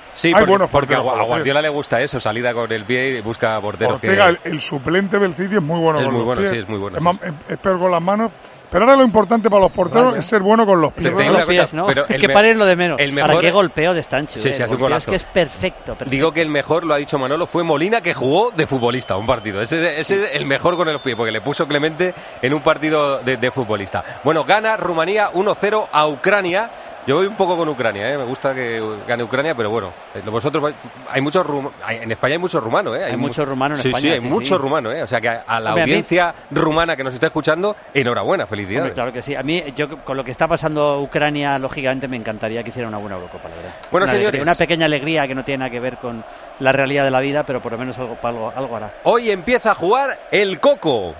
Sí, Hay porque, buenos porque a porteros con los Guardiola le gusta eso, salida con el pie y busca porteros. Ortega, que... el, el suplente del City, es muy bueno es con muy los bueno, pies. sí, es muy bueno. Es, Sí. más, es, es peor con las manos. Pero ahora lo importante para los porteros Vale. es ser bueno con los pies. Te digo una cosa, pies, ¿no? Pero es que me... paren lo de menos. El mejor... Ahora, qué golpeo de Stancho. Sí, eh, sí, el hace un golpeo golazo. es que es perfecto, perfecto. Digo que el mejor, lo ha dicho Manolo, fue Molina, que jugó de futbolista un partido. Ese, ese es el mejor con los pies, porque le puso Clemente en un partido de, de futbolista. Bueno, gana Rumanía uno cero a Ucrania. Yo voy un poco con Ucrania, ¿eh? Me gusta que gane Ucrania, pero bueno, vosotros hay muchos rum... en España hay muchos rumanos, ¿eh? Hay, hay muchos rumanos en sí, España. Sí, hay sí, muchos sí. rumanos, ¿eh? O sea que a, a la Hombre, audiencia a mí... rumana que nos está escuchando, enhorabuena, felicidades. Hombre, claro que sí. A mí, yo con lo que está pasando Ucrania, lógicamente me encantaría que hiciera una buena Eurocopa, la verdad. Bueno, una señores. Alegría, una pequeña alegría que no tiene nada que ver con la realidad de la vida, pero por lo menos algo, algo, algo hará. Hoy empieza a jugar el Coco.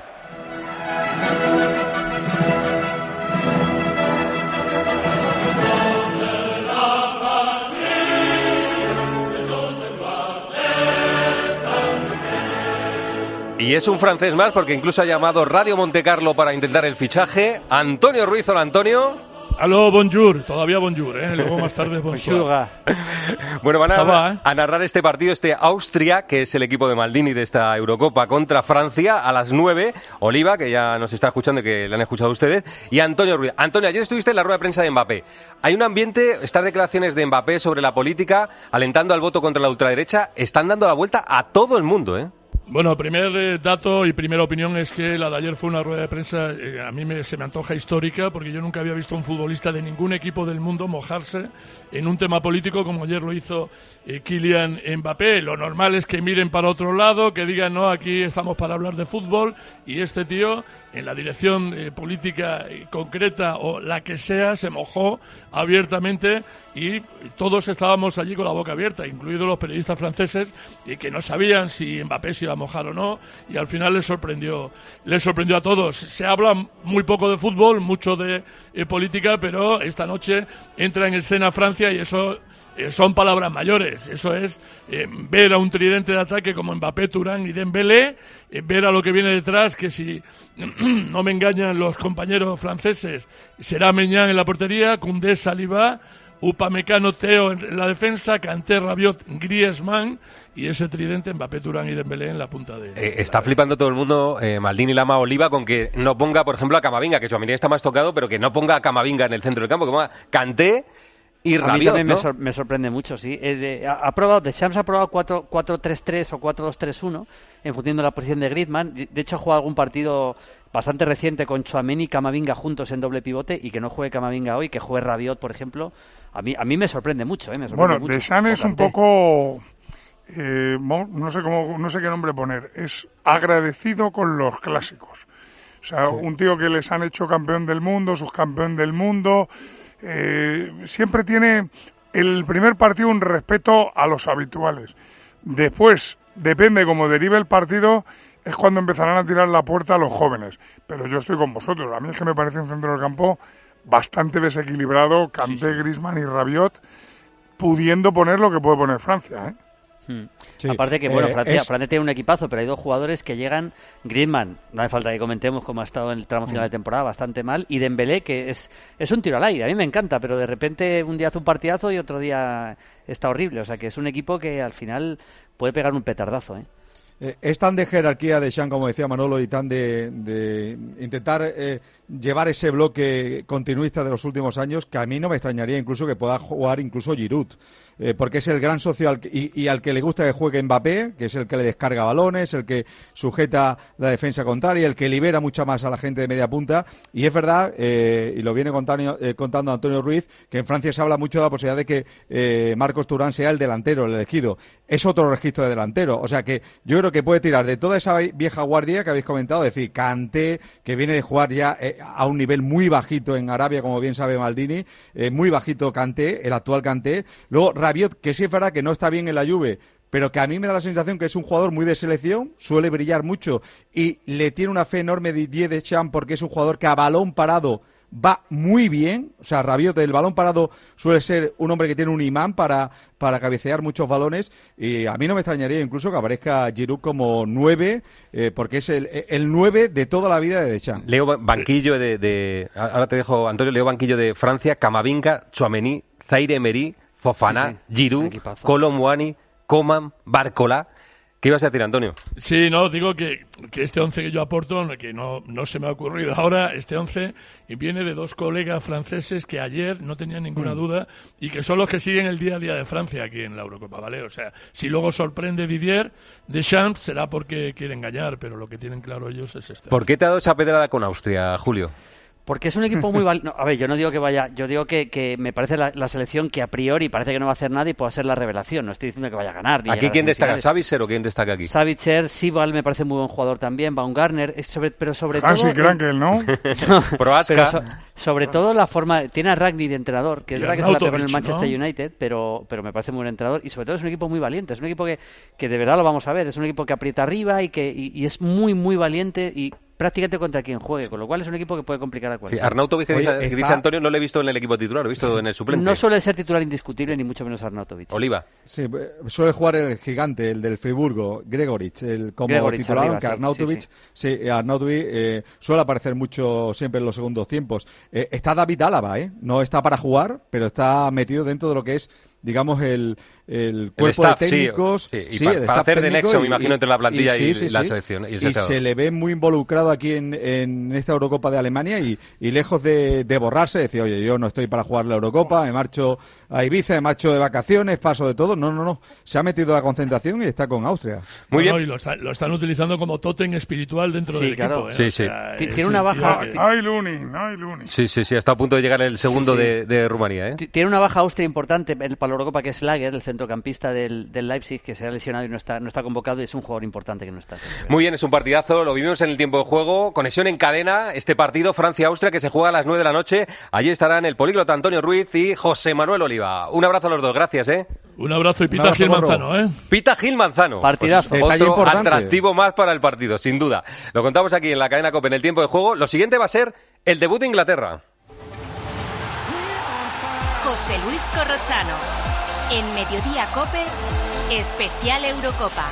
Y es un francés más porque incluso ha llamado Radio Montecarlo para intentar el fichaje. Antonio Ruiz, hola Antonio. Aló, bonjour, todavía bonjour, ¿eh? Luego más tarde bonjour. Bueno, van a, va, ¿eh? a narrar este partido, este Austria, que es el equipo de Maldini de esta Eurocopa contra Francia, a las nueve. Oliva, que ya nos está escuchando y que le han escuchado ustedes, y Antonio Ruiz. Antonio, ayer estuviste en la rueda de prensa de Mbappé. Hay un ambiente, estas declaraciones de Mbappé sobre la política, alentando al voto contra la ultraderecha, están dando la vuelta a todo el mundo, ¿eh? Bueno, primer eh, dato y primera opinión es que la de ayer fue una rueda de prensa, eh, a mí me, se me antoja histórica, porque yo nunca había visto a un futbolista de ningún equipo del mundo mojarse en un tema político como ayer lo hizo eh, Kylian Mbappé. Lo normal es que miren para otro lado, que digan, no, aquí estamos para hablar de fútbol, y este tío, en la dirección eh, política eh, concreta o la que sea, se mojó abiertamente y todos estábamos allí con la boca abierta, incluidos los periodistas franceses, y que no sabían si Mbappé se iba a mojar o no, y al final les sorprendió les sorprendió a todos. Se habla muy poco de fútbol, mucho de eh, política, pero esta noche entra en escena Francia y eso eh, son palabras mayores. Eso es eh, ver a un tridente de ataque como Mbappé, Thuram y Dembélé, eh, ver a lo que viene detrás, que si no me engañan los compañeros franceses, será Maignan en la portería, Koundé, Saliba, Upamecano, Teo en la defensa, Kanté, Rabiot, Griezmann y ese tridente Mbappé, Thuram y Dembélé en la punta de... Eh, está flipando todo el mundo, eh, Maldini, Lama, Oliva, con que no ponga, por ejemplo, a Camavinga, que Tchouaméni está más tocado, pero que no ponga a Camavinga en el centro del campo, que ponga Kanté y Rabiot, a mí también ¿no? me, sor- me sorprende mucho, sí. Eh, de, ha, ha probado, Deschamps ha probado cuatro tres tres o cuatro dos tres uno en función de la posición de Griezmann. De, de hecho, ha jugado algún partido bastante reciente con Tchouaméni y Camavinga juntos en doble pivote, y que no juegue Camavinga hoy, que juegue Rabiot, por ejemplo. A mí, a mí me sorprende mucho, ¿eh? Me sorprende Bueno, mucho. Deschamps es un poco, eh, no sé cómo, no sé qué nombre poner, es agradecido con los clásicos. O sea, sí. Un tío que les han hecho campeón del mundo, subcampeón del mundo, eh, siempre tiene el primer partido un respeto a los habituales. Después, depende cómo derive el partido, es cuando empezarán a tirar la puerta a los jóvenes. Pero yo estoy con vosotros, a mí es que me parece un centro del campo bastante desequilibrado, Kanté, sí. Griezmann y Rabiot, pudiendo poner lo que puede poner Francia, ¿eh? Hmm. Sí. Aparte que, bueno, Francia, eh, es... Francia tiene un equipazo, pero hay dos jugadores que llegan. Griezmann, no hace falta que comentemos cómo ha estado en el tramo final de temporada, bastante mal, y Dembélé, que es, es un tiro al aire, a mí me encanta, pero de repente un día hace un partidazo y otro día está horrible, o sea que es un equipo que al final puede pegar un petardazo, ¿eh? Eh, es tan de jerarquía de Deschamps, como decía Manolo, y tan de, de intentar eh, llevar ese bloque continuista de los últimos años, que a mí no me extrañaría incluso que pueda jugar incluso Giroud, eh, porque es el gran socio al, y, y al que le gusta que juegue Mbappé, que es el que le descarga balones, el que sujeta la defensa contraria, el que libera mucho más a la gente de media punta. Y es verdad, eh, y lo viene contando, eh, contando Antonio Ruiz, que en Francia se habla mucho de la posibilidad de que eh, Marcos Thuram sea el delantero, el elegido. Es otro registro de delantero, o sea que yo creo que puede tirar de toda esa vieja guardia que habéis comentado, es decir, Kanté, que viene de jugar ya eh, a un nivel muy bajito en Arabia, como bien sabe Maldini, eh, muy bajito Kanté, el actual Kanté. Luego Rabiot, que sí es verdad que no está bien en la Juve, pero que a mí me da la sensación que es un jugador muy de selección, suele brillar mucho y le tiene una fe enorme Didier Deschamps, porque es un jugador que a balón parado va muy bien. O sea, Rabiot, el balón parado suele ser un hombre que tiene un imán para, para cabecear muchos balones, y a mí no me extrañaría incluso que aparezca Giroud como nueve, eh, porque es el, el nueve de toda la vida de Deschamps. Leo banquillo de, de... Ahora te dejo, Antonio, leo banquillo de Francia: Camavinga, Tchouaméni, Zaire Emery, Fofana, sí, sí. Giroud, Kolo Muani, Coman, Barcola. ¿Qué ibas a decir, Antonio? Sí, no, digo que, que este once que yo aporto, que no, no se me ha ocurrido ahora, este once viene de dos colegas franceses que ayer no tenían ninguna mm. duda y que son los que siguen el día a día de Francia aquí en la Eurocopa, ¿vale? O sea, si luego sorprende Didier Deschamps será porque quiere engañar, pero lo que tienen claro ellos es este. ¿Por qué te ha dado esa pedrada con Austria, Julio? Porque es un equipo muy valiente. No, a ver, yo no digo que vaya, yo digo que, que me parece la, la selección que a priori parece que no va a hacer nada y pueda ser la revelación. No estoy diciendo que vaya a ganar. Ni ¿Aquí quién destaca? ¿Savitzer o quién destaca aquí? Savitzer, Sibal me parece muy buen jugador también, Baumgartner, es sobre, pero sobre Hansi todo... Krankel, ¿no? no Prohaska. Pero so, sobre todo la forma... Tiene a Ragnick de entrenador, que es verdad que se la pegó en el Manchester ¿no? United, pero, pero me parece muy buen entrenador y sobre todo es un equipo muy valiente. Es un equipo que, que de verdad lo vamos a ver. Es un equipo que aprieta arriba y que y, y es muy, muy valiente y... prácticamente contra quien juegue, con lo cual es un equipo que puede complicar a cualquiera. Sí, Arnautovic, que, dice, está... dice Antonio, no lo he visto en el equipo titular, lo he visto en el suplente. No suele ser titular indiscutible, ni mucho menos Arnautovic. Oliva. Sí, suele jugar el gigante, el del Friburgo, Gregoric, el como Gregoric titular, arriba, aunque sí, Arnautovic, sí, sí. sí Arnautovic eh, suele aparecer mucho siempre en los segundos tiempos. Eh, está David Álava, ¿eh? No está para jugar, pero está metido dentro de lo que es, digamos, el, el cuerpo el staff, de técnicos. Sí, sí, y sí, para, para hacer de nexo, me imagino, y, entre la plantilla y, y, sí, y sí, la sí. selección. Y, y se le ve muy involucrado aquí en, en esta Eurocopa de Alemania y, y lejos de, de borrarse, decir, oye, yo no estoy para jugar la Eurocopa, me marcho a Ibiza, me marcho de vacaciones, paso de todo. No, no, no. Se ha metido la concentración y está con Austria. Muy no, bien. No, y lo, está, lo están utilizando como tótem espiritual dentro sí, del claro. equipo. ¿eh? Sí, o sí. sea, Tiene una baja... Que... Ay, Lunin, ay, Lunin. Sí, sí, sí. Está a punto de llegar el segundo sí, sí. De, de Rumanía. ¿eh? Tiene una baja Austria importante para la Eurocopa, que es Lager, el centrocampista del, del Leipzig, que se ha lesionado y no está, no está convocado y es un jugador importante que no está. Muy bien, es un partidazo. Lo vivimos en el tiempo de juego. Conexión en cadena. Este partido Francia-Austria que se juega a las nueve de la noche. Allí estarán el políglota Antonio Ruiz y José Manuel Oliva. Un abrazo a los dos. Gracias, ¿eh? Un abrazo y Pita abrazo, Gil Manzano, ¿eh? Pita Gil Manzano. Partidazo. Pues otro atractivo más para el partido, sin duda. Lo contamos aquí en la cadena COPE en el tiempo de juego. Lo siguiente va a ser el debut de Inglaterra. José Luis Corrochano. En Mediodía COPE, especial Eurocopa.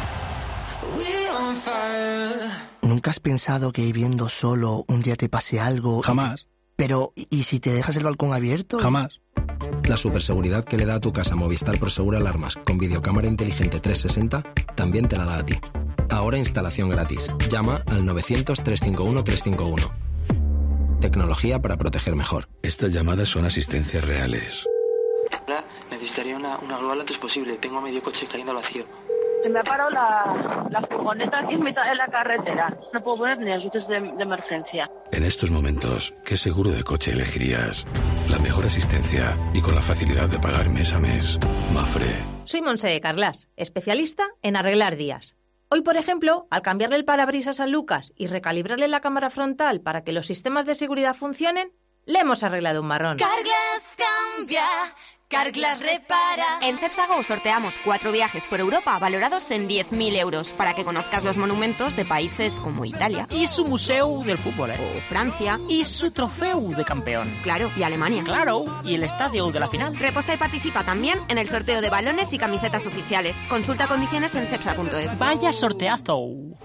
¿Nunca has pensado que viviendo solo un día te pase algo? Jamás. Pero, ¿y si te dejas el balcón abierto? Jamás. La superseguridad que le da a tu casa Movistar Prosegur Alarmas con videocámara inteligente trescientos sesenta también te la da a ti. Ahora instalación gratis. Llama al novecientos, trescientos cincuenta y uno, trescientos cincuenta y uno. Tecnología para proteger mejor. Estas llamadas son asistencias reales. Hola, necesitaría una, una grúa lo antes posible. Tengo medio coche cayendo al vacío. Se me ha parado la, la furgoneta aquí en mitad de la carretera. No puedo poner ni las luces de, de emergencia. En estos momentos, ¿qué seguro de coche elegirías? La mejor asistencia y con la facilidad de pagar mes a mes. Mafre. Soy Montse de Carlas, especialista en arreglar días. Hoy, por ejemplo, al cambiarle el parabrisas a Lucas y recalibrarle la cámara frontal para que los sistemas de seguridad funcionen, le hemos arreglado un marrón. Carglass cambia, Carglass repara. En Cepsa Go sorteamos cuatro viajes por Europa valorados en diez mil euros para que conozcas los monumentos de países como Italia. Y su museo del fútbol, ¿eh? O Francia. Y su trofeo de campeón. Claro, y Alemania. Claro, y el estadio de la final. Reposta y participa también en el sorteo de balones y camisetas oficiales. Consulta condiciones en cepsa punto es. Vaya sorteazo.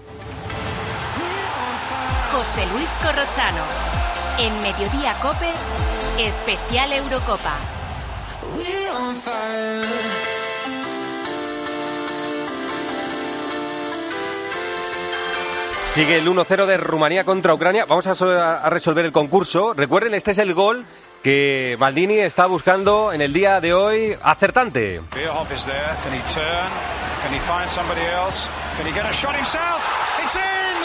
José Luis Corrochano. En Mediodía COPE, especial Eurocopa. Sigue el uno cero de Rumanía contra Ucrania. Vamos a, so- a resolver el concurso. Recuerden, este es el gol que Maldini está buscando en el día de hoy. Acertante. Bierhoff is there. Can he turn? Can he find somebody else? Can he get a shot himself? It's in!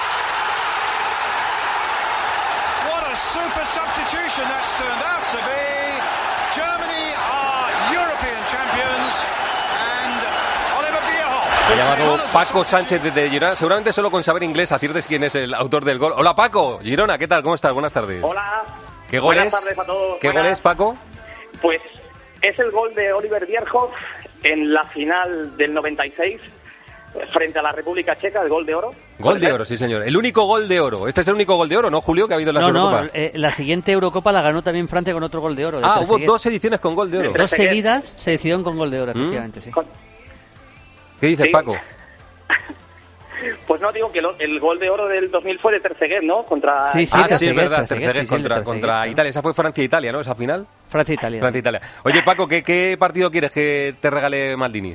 What a super substitution that's turned out to be. Germany are European champions and Oliver Bierhoff. Ha llamado Paco Sánchez desde Girona. Seguramente solo con saber inglés aciertes quién es el autor del gol. Hola Paco, Girona, ¿qué tal? ¿Cómo estás? Buenas tardes. Hola. ¿Qué gol Buenas es? tardes a todos. ¿Qué Buenas. gol es, Paco? Pues es el gol de Oliver Bierhoff en la final del noventa y seis frente a la República Checa, el gol de oro. Gol de oro, sí señor. El único gol de oro. Este es el único gol de oro, ¿no, Julio, que ha habido en la No, Eurocopa? no, eh, la siguiente Eurocopa la ganó también Francia con otro gol de oro. de Ah, hubo Trezeguet. dos ediciones con gol de oro. Dos seguidas se decidieron con gol de oro, efectivamente, ¿Mm? sí. ¿Qué dices, Sí. Paco? Pues no, digo que lo, el gol de oro del dos mil fue de Ter Stegen, ¿no? Contra sí, sí, ah, sí, es verdad, Ter Stegen sí, sí, contra, Ter Stegen, contra claro. Italia. Esa fue Francia-Italia, ¿no? Esa final. Francia-Italia. Francia-Italia. Oye, Paco, ¿qué, ¿qué partido quieres que te regale Maldini?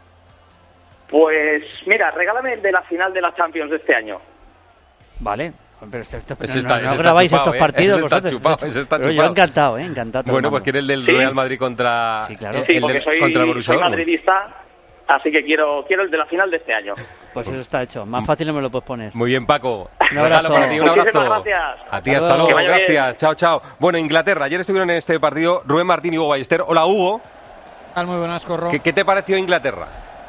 Pues mira, regálame el de la final de la Champions de este año. Vale. Pero esto, esto, Ese no, está, no, no ese grabáis está chupado, estos ¿eh? partidos. Ese está vosotros, chupado, esto, ese está pero chupado. yo encantado, ¿eh? Encantado. Bueno, pues quiere el del ¿Sí? Real Madrid contra, sí, claro. el, Sí, el porque del, soy, contra el Borussia soy Dortmund. madridista, así que quiero quiero el de la final de este año. Pues eso está hecho. Más fácil no me lo puedes poner. Muy bien, Paco. Un abrazo. Para ti, un abrazo. Muchísimas gracias. A ti, hasta luego. Gracias. Chao, chao. Bueno, Inglaterra. Ayer estuvieron en este partido Rubén Martín y Hugo Ballester. Hola, Hugo. Muy buenas, Corro. ¿Qué, ¿Qué te pareció Inglaterra?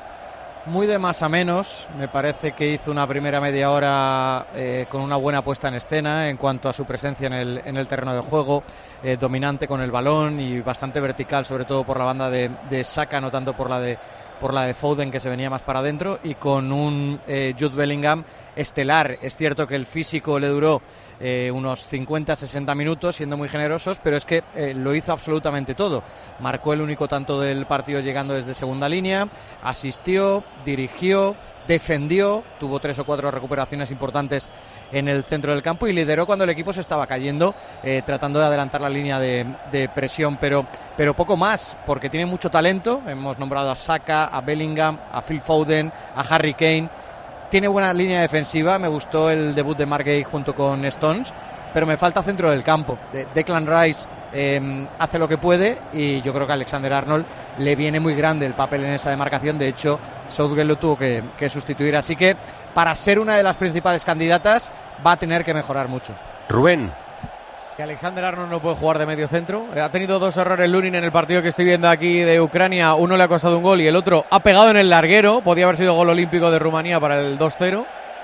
Muy de más a menos. Me parece que hizo una primera media hora eh, con una buena puesta en escena en cuanto a su presencia en el, en el terreno de juego, eh, dominante con el balón y bastante vertical, sobre todo por la banda de, de Saka, no tanto por la de por la de Foden, que se venía más para adentro, y con un eh, Jude Bellingham estelar. Es cierto que el físico le duró eh, unos cincuenta sesenta minutos, siendo muy generosos, pero es que eh, lo hizo absolutamente todo. Marcó el único tanto del partido llegando desde segunda línea, asistió, dirigió, defendió, tuvo tres o cuatro recuperaciones importantes en el centro del campo y lideró cuando el equipo se estaba cayendo, eh, tratando de adelantar la línea de, de presión, pero, pero poco más, porque tiene mucho talento. Hemos nombrado a Saka, a Bellingham, a Phil Foden, a Harry Kane. Tiene buena línea defensiva, me gustó el debut de Margate junto con Stones, pero me falta centro del campo. De- Declan Rice eh, hace lo que puede y yo creo que a Alexander Arnold le viene muy grande el papel en esa demarcación. De hecho, Southgate lo tuvo que, que sustituir, así que para ser una de las principales candidatas va a tener que mejorar mucho. Rubén. Que Alexander Arnold no puede jugar de medio centro. Ha tenido dos errores Lunin en el partido que estoy viendo aquí de Ucrania. Uno le ha costado un gol y el otro ha pegado en el larguero. Podía haber sido gol olímpico de Rumanía para el dos cero.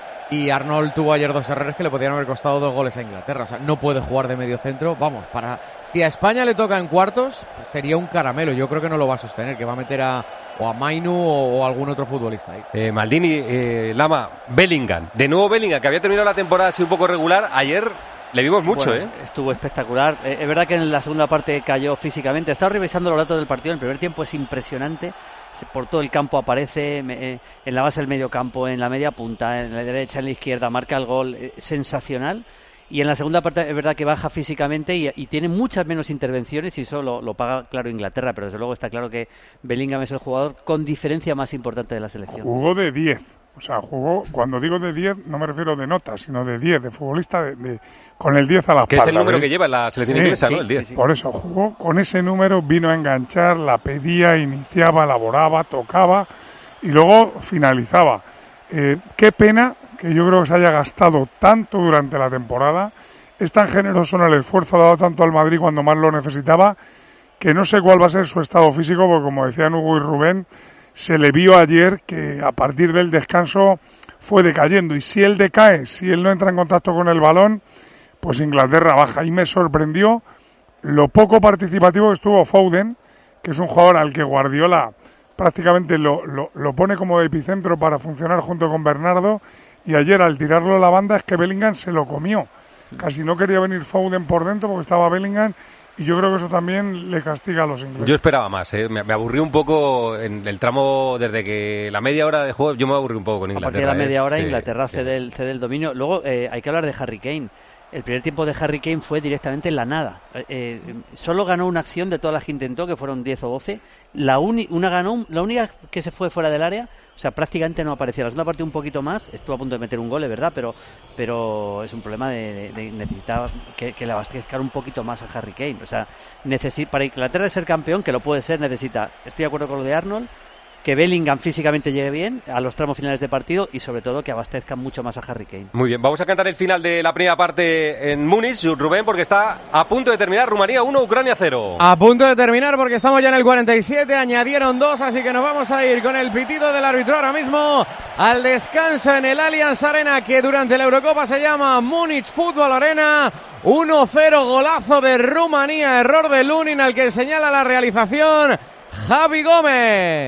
Y Arnold tuvo ayer dos errores que le podrían haber costado dos goles a Inglaterra. O sea, no puede jugar de medio centro. Vamos, para si a España le toca en cuartos, pues sería un caramelo. Yo creo que no lo va a sostener, que va a meter a o a Mainu o, o algún otro futbolista ahí. Eh, Maldini, eh, Lama, Bellingham. De nuevo Bellingham, que había terminado la temporada así un poco regular. Ayer le vimos mucho, bueno, ¿eh? Estuvo espectacular. Eh, es verdad que en la segunda parte cayó físicamente. He estado revisando los datos del partido. El primer tiempo es impresionante. Por todo el campo aparece, eh, en la base del medio campo, en la media punta, en la derecha, en la izquierda, marca el gol. Eh, sensacional. Y en la segunda parte es verdad que baja físicamente y, y tiene muchas menos intervenciones y eso lo, lo paga claro Inglaterra, pero desde luego está claro que Bellingham es el jugador con diferencia más importante de la selección. Jugó de diez. O sea, jugó, cuando digo de diez, no me refiero de nota, sino de diez, de futbolista de, de, con el diez a la espalda. Que es el número ¿ves? que lleva en la selección Sí, inglesa, sí, ¿no? El diez. sí, sí. Por eso, jugó con ese número, vino a enganchar, la pedía, iniciaba, elaboraba, tocaba y luego finalizaba. Eh, qué pena que yo creo que se haya gastado tanto durante la temporada. Es tan generoso en el esfuerzo, lo ha dado tanto al Madrid cuando más lo necesitaba, que no sé cuál va a ser su estado físico, porque como decían Hugo y Rubén, se le vio ayer que a partir del descanso fue decayendo. Y si él decae, si él no entra en contacto con el balón, pues Inglaterra baja. Y me sorprendió lo poco participativo que estuvo Foden, que es un jugador al que Guardiola prácticamente lo, lo, lo pone como epicentro para funcionar junto con Bernardo. Y ayer al tirarlo a la banda es que Bellingham se lo comió. Casi no quería venir Foden por dentro porque estaba Bellingham. Y yo creo que eso también le castiga a los ingleses. Yo esperaba más, ¿eh? me, me aburrí un poco en el tramo desde que la media hora de juego. Yo me aburrí un poco con Inglaterra. A partir de la media hora ¿eh? Inglaterra sí, cede, sí. el, cede el dominio. Luego eh, hay que hablar de Harry Kane. El primer tiempo de Harry Kane fue directamente en la nada. Eh, eh, solo ganó una acción de todas las que intentó, que fueron diez o doce. La, uni, una ganó, la única que se fue fuera del área, o sea, prácticamente no aparecía. La segunda parte un poquito más, estuvo a punto de meter un gol, es verdad, pero, pero es un problema de, de, de necesitar que, que le abastezcan un poquito más a Harry Kane. O sea, necesita, para Inglaterra ser campeón, que lo puede ser, necesita, estoy de acuerdo con lo de Arnold, que Bellingham físicamente llegue bien a los tramos finales de partido y sobre todo que abastezcan mucho más a Harry Kane. Muy bien, vamos a cantar el final de la primera parte en Múnich, Rubén, porque está a punto de terminar. Rumanía uno, Ucrania cero. A punto de terminar porque estamos ya en el cuarenta y siete, añadieron dos, así que nos vamos a ir con el pitido del árbitro ahora mismo al descanso en el Allianz Arena, que durante la Eurocopa se llama Múnich Fútbol Arena. uno cero, golazo de Rumanía, error de Lunin al que señala la realización Javi Gómez.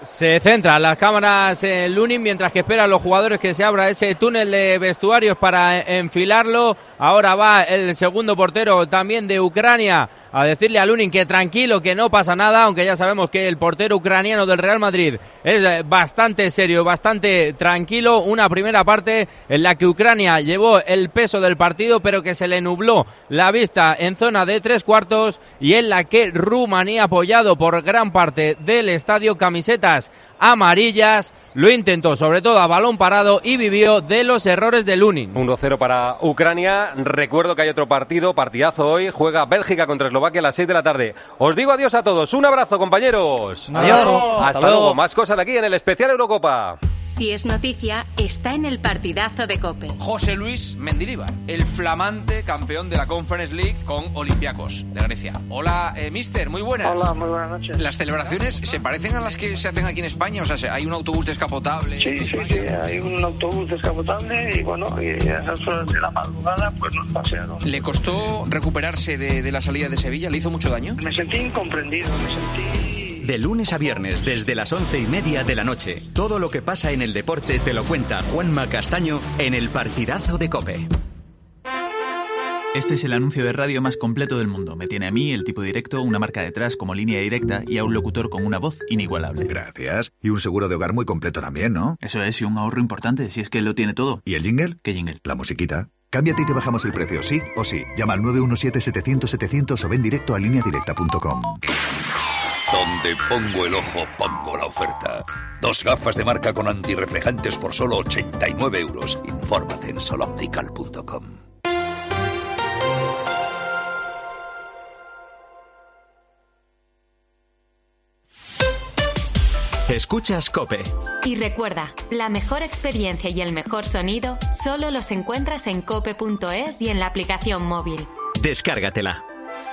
Se centran las cámaras en Lunin mientras que esperan los jugadores que se abra ese túnel de vestuarios para enfilarlo. Ahora va el segundo portero también de Ucrania a decirle a Lunin que tranquilo, que no pasa nada, aunque ya sabemos que el portero ucraniano del Real Madrid es bastante serio, bastante tranquilo. Una primera parte en la que Ucrania llevó el peso del partido, pero que se le nubló la vista en zona de tres cuartos, y en la que Rumanía, apoyado por gran parte del estadio, camisetas amarillas, lo intentó sobre todo a balón parado y vivió de los errores de Lunin. uno cero para Ucrania. Recuerdo que hay otro partido, partidazo hoy. Juega Bélgica contra Eslovaquia a las seis de la tarde. Os digo adiós a todos. Un abrazo, compañeros. Adiós. Hasta, Hasta luego. luego. Más cosas aquí en el especial Eurocopa. Si es noticia, está en el partidazo de COPE. José Luis Mendilibar, el flamante campeón de la Conference League con Olympiacos de Grecia. Hola, eh, mister, muy buenas. Hola, muy buenas noches. ¿Las celebraciones se parecen a las que se hacen aquí en España? O sea, ¿hay un autobús descapotable? Sí, sí, sí, hay un autobús descapotable y bueno, y a esas horas de la madrugada pues nos pasearon. ¿Le costó recuperarse de, de la salida de Sevilla? ¿Le hizo mucho daño? Me sentí incomprendido, me sentí... De lunes a viernes, desde las once y media de la noche, todo lo que pasa en el deporte te lo cuenta Juanma Castaño en el partidazo de COPE. Este es el anuncio de radio más completo del mundo. Me tiene a mí, el tipo directo, una marca detrás como línea directa y a un locutor con una voz inigualable. Gracias. Y un seguro de hogar muy completo también, ¿no? Eso es, y un ahorro importante, si es que lo tiene todo. ¿Y el jingle? ¿Qué jingle? La musiquita. Cámbiate y te bajamos el precio, sí o sí. Llama al nueve uno siete, setecientos, setecientos o ven directo a línea directa punto com. Donde pongo el ojo, pongo la oferta. Dos gafas de marca con antirreflejantes por solo ochenta y nueve euros. Infórmate en sol optical punto com. Escuchas COPE. Y recuerda, la mejor experiencia y el mejor sonido solo los encuentras en cope punto es y en la aplicación móvil. Descárgatela.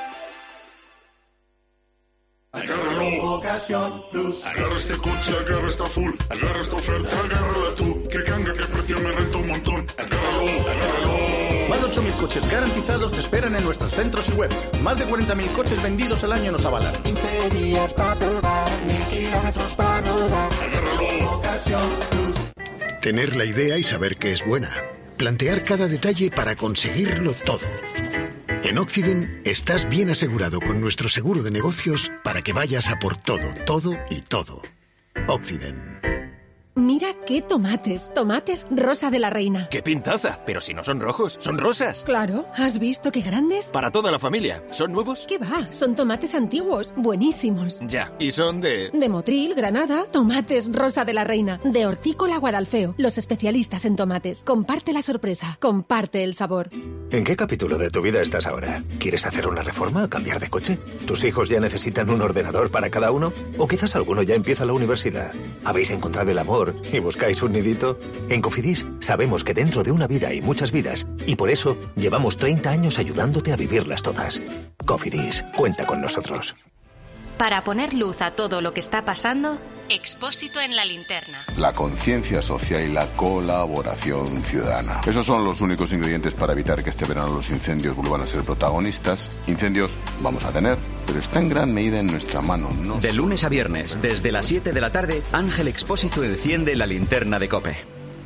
Agárralo, Ocasión Plus. Agarra este coche, agarra esta full. Agarra esta oferta, agárrala tú. Que canga, que precio me renta un montón. Agárralo, agárralo. Más de ocho mil coches garantizados te esperan en nuestros centros y web. Más de cuarenta mil coches vendidos al año nos avalan. quince días para probar, mil kilómetros para rodar. Agárralo, Ocasión Plus. Tener la idea y saber que es buena. Plantear cada detalle para conseguirlo todo. En Occident estás bien asegurado con nuestro seguro de negocios para que vayas a por todo, todo y todo. Occident. Mira qué tomates. Tomates Rosa de la Reina. ¡Qué pintaza! Pero si no son rojos, son rosas. Claro. ¿Has visto qué grandes? Para toda la familia. ¿Son nuevos? ¿Qué va? Son tomates antiguos. Buenísimos. Ya. ¿Y son de...? De Motril, Granada. Tomates Rosa de la Reina. De Hortícola Guadalfeo. Los especialistas en tomates. Comparte la sorpresa. Comparte el sabor. ¿En qué capítulo de tu vida estás ahora? ¿Quieres hacer una reforma o cambiar de coche? ¿Tus hijos ya necesitan un ordenador para cada uno? ¿O quizás alguno ya empieza la universidad? ¿Habéis encontrado el amor y buscáis un nidito? En Cofidis sabemos que dentro de una vida hay muchas vidas y por eso llevamos treinta años ayudándote a vivirlas todas. Cofidis, cuenta con nosotros. Para poner luz a todo lo que está pasando, Expósito en la linterna. La conciencia social y la colaboración ciudadana. Esos son los únicos ingredientes para evitar que este verano los incendios vuelvan a ser protagonistas. Incendios vamos a tener, pero está en gran medida en nuestra mano, ¿no? De lunes a viernes, desde las siete de la tarde, Ángel Expósito enciende la linterna de COPE.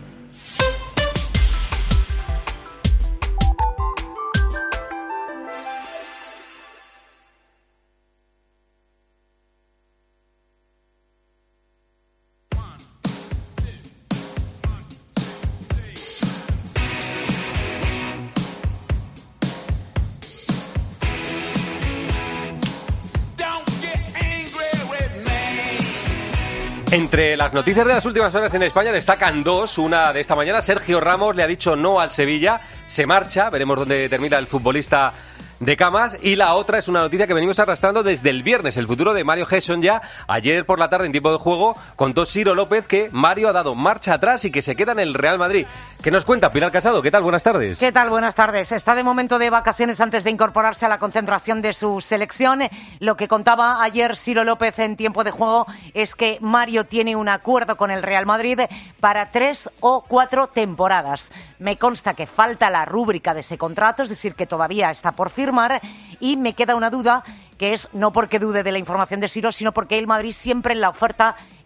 Entre las noticias de las últimas horas en España destacan dos. Una de esta mañana, Sergio Ramos le ha dicho no al Sevilla, se marcha, veremos dónde termina el futbolista de Camas. Y la otra es una noticia que venimos arrastrando desde el viernes, el futuro de Mario Gesson ya. Ayer por la tarde, en tiempo de juego, contó Ciro López que Mario ha dado marcha atrás y que se queda en el Real Madrid. ¿Qué nos cuenta Pilar Casado? ¿Qué tal? Buenas tardes. ¿Qué tal? Buenas tardes. Está de momento de vacaciones antes de incorporarse a la concentración de su selección. Lo que contaba ayer Ciro López en tiempo de juego es que Mario tiene un acuerdo con el Real Madrid para tres o cuatro temporadas. Me consta que falta la rúbrica de ese contrato, es decir, que todavía está por firmar, y me queda una duda, que es no porque dude de la información de Ciro, sino porque el Madrid siempre en la oferta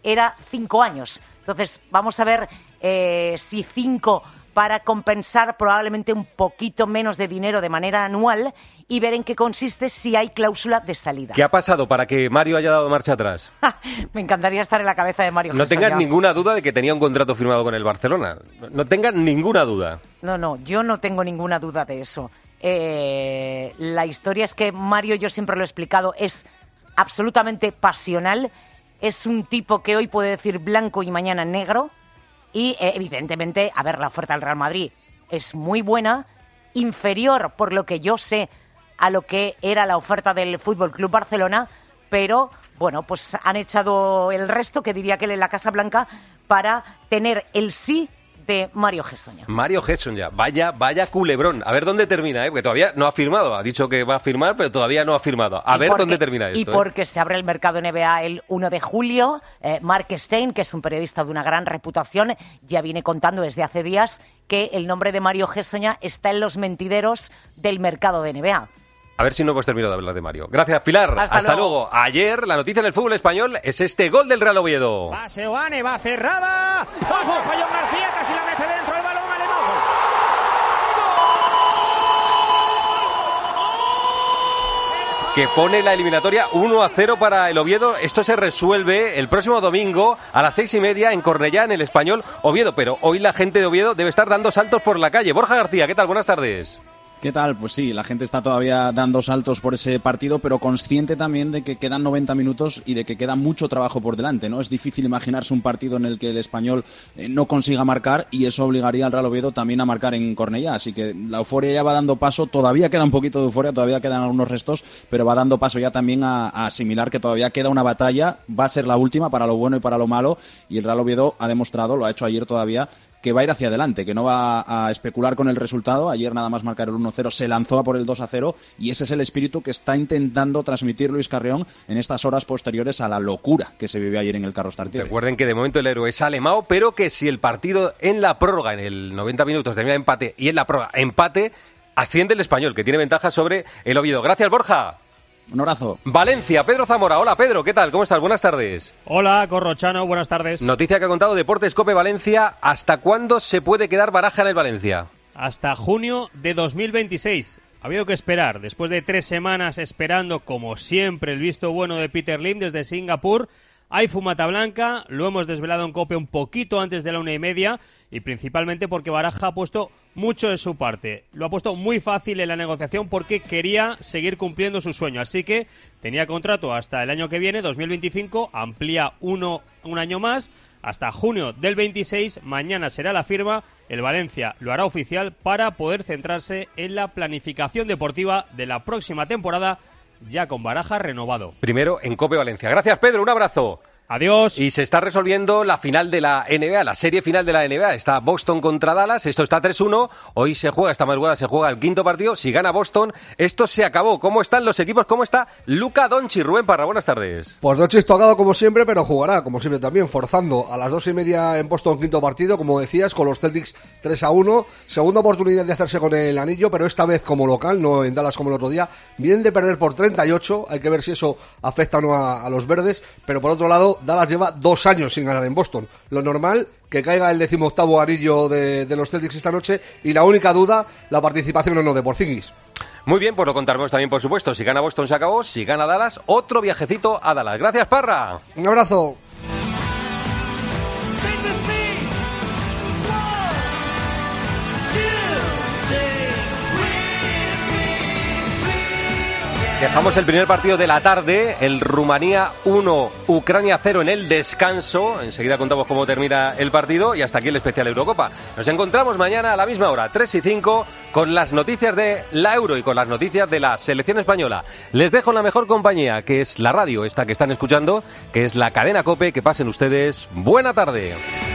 era cinco años. Entonces, vamos a ver eh, si cinco para compensar probablemente un poquito menos de dinero de manera anual y ver en qué consiste si hay cláusula de salida. ¿Qué ha pasado para que Mario haya dado marcha atrás? Me encantaría estar en la cabeza de Mario. No tengan ninguna duda de que tenía un contrato firmado con el Barcelona. No tengan ninguna duda. No, no, yo no tengo ninguna duda de eso. Eh, la historia es que Mario, yo siempre lo he explicado, es absolutamente pasional. Es un tipo que hoy puede decir blanco y mañana negro. Y eh, evidentemente, a ver, la oferta del Real Madrid es muy buena, inferior, por lo que yo sé, a lo que era la oferta del F C Barcelona, pero bueno, pues han echado el resto, que diría que en la Casa Blanca, para tener el sí de Mario Hezonja. Mario Hezonja, vaya, vaya culebrón. A ver dónde termina, ¿eh? Porque todavía no ha firmado. Ha dicho que va a firmar, pero todavía no ha firmado. A ver porque, dónde termina esto. Y porque ¿eh? se abre el mercado N B A el uno de julio. Eh, Mark Stein, que es un periodista de una gran reputación, ya viene contando desde hace días que el nombre de Mario Hezonja está en los mentideros del mercado de N B A. A ver si no hemos terminado de hablar de Mario. Gracias, Pilar. Hasta, Hasta luego. luego. Ayer, la noticia en el fútbol español es este gol del Real Oviedo. Va Seoane, va cerrada. ¡Ojo! Payón García casi la mete dentro el balón alemán. Que pone la eliminatoria uno a cero para el Oviedo. Esto se resuelve el próximo domingo a las seis y media en Cornellá, en el Español Oviedo. Pero hoy la gente de Oviedo debe estar dando saltos por la calle. Borja García, ¿qué tal? Buenas tardes. ¿Qué tal? Pues sí, la gente está todavía dando saltos por ese partido, pero consciente también de que quedan noventa minutos y de que queda mucho trabajo por delante, ¿no? Es difícil imaginarse un partido en el que el Español eh, no consiga marcar, y eso obligaría al Real Oviedo también a marcar en Cornellá. Así que la euforia ya va dando paso, todavía queda un poquito de euforia, todavía quedan algunos restos, pero va dando paso ya también a, a asimilar que todavía queda una batalla, va a ser la última para lo bueno y para lo malo, y el Real Oviedo ha demostrado, lo ha hecho ayer todavía, que va a ir hacia adelante, que no va a especular con el resultado. Ayer nada más marcar el uno cero, se lanzó a por el dos a cero, y ese es el espíritu que está intentando transmitir Luis Carrión en estas horas posteriores a la locura que se vivió ayer en el Carlos Tartiere. Recuerden que de momento el héroe es Alemão, pero que si el partido en la prórroga, en el noventa minutos, termina empate, y en la prórroga empate, asciende el Español, que tiene ventaja sobre el Oviedo. Gracias, Borja. Un abrazo. Valencia, Pedro Zamora. Hola, Pedro, ¿qué tal? ¿Cómo estás? Buenas tardes. Hola, Corrochano, buenas tardes. Noticia que ha contado Deportes Cope Valencia. ¿Hasta cuándo se puede quedar Baraja en el Valencia? Hasta junio de dos mil veintiséis. Ha habido que esperar. Después de tres semanas esperando, como siempre, el visto bueno de Peter Lim desde Singapur, hay fumata blanca. Lo hemos desvelado en Cope un poquito antes de la una y media, y principalmente porque Baraja ha puesto mucho de su parte. Lo ha puesto muy fácil en la negociación porque quería seguir cumpliendo su sueño. Así que tenía contrato hasta el año que viene, dos mil veinticinco, amplía uno, un año más, hasta junio del veintiséis. Mañana será la firma. El Valencia lo hará oficial para poder centrarse en la planificación deportiva de la próxima temporada, ya con Baraja renovado. Primero en Cope Valencia. Gracias, Pedro. Un abrazo. Adiós. Y se está resolviendo la final de la N B A, la serie final de la N B A. Está Boston contra Dallas, esto está tres uno. Hoy se juega, esta madrugada se juega el quinto partido. Si gana Boston, esto se acabó. ¿Cómo están los equipos? ¿Cómo está Luka Doncic? Rubén Parra, buenas tardes. Pues Doncic tocado como siempre, pero jugará como siempre también, forzando a las dos y media en Boston, quinto partido, como decías, con los Celtics tres a uno. Segunda oportunidad de hacerse con el anillo, pero esta vez como local, no en Dallas como el otro día. Vienen de perder por treinta y ocho, hay que ver si eso afecta o no a, a los verdes, pero por otro lado, Dallas lleva dos años sin ganar en Boston. Lo normal, que caiga el decimoctavo anillo de, de los Celtics esta noche, y la única duda, la participación o no de Porzingis. Muy bien, pues lo contaremos también, por supuesto. Si gana Boston se acabó, si gana Dallas, otro viajecito a Dallas. Gracias, Parra. Un abrazo. Dejamos el primer partido de la tarde, el Rumanía uno, Ucrania cero en el descanso. Enseguida contamos cómo termina el partido, y hasta aquí el especial Eurocopa. Nos encontramos mañana a la misma hora, tres y cinco, con las noticias de la Euro y con las noticias de la selección española. Les dejo la mejor compañía, que es la radio esta que están escuchando, que es la cadena COPE. Que pasen ustedes buena tarde.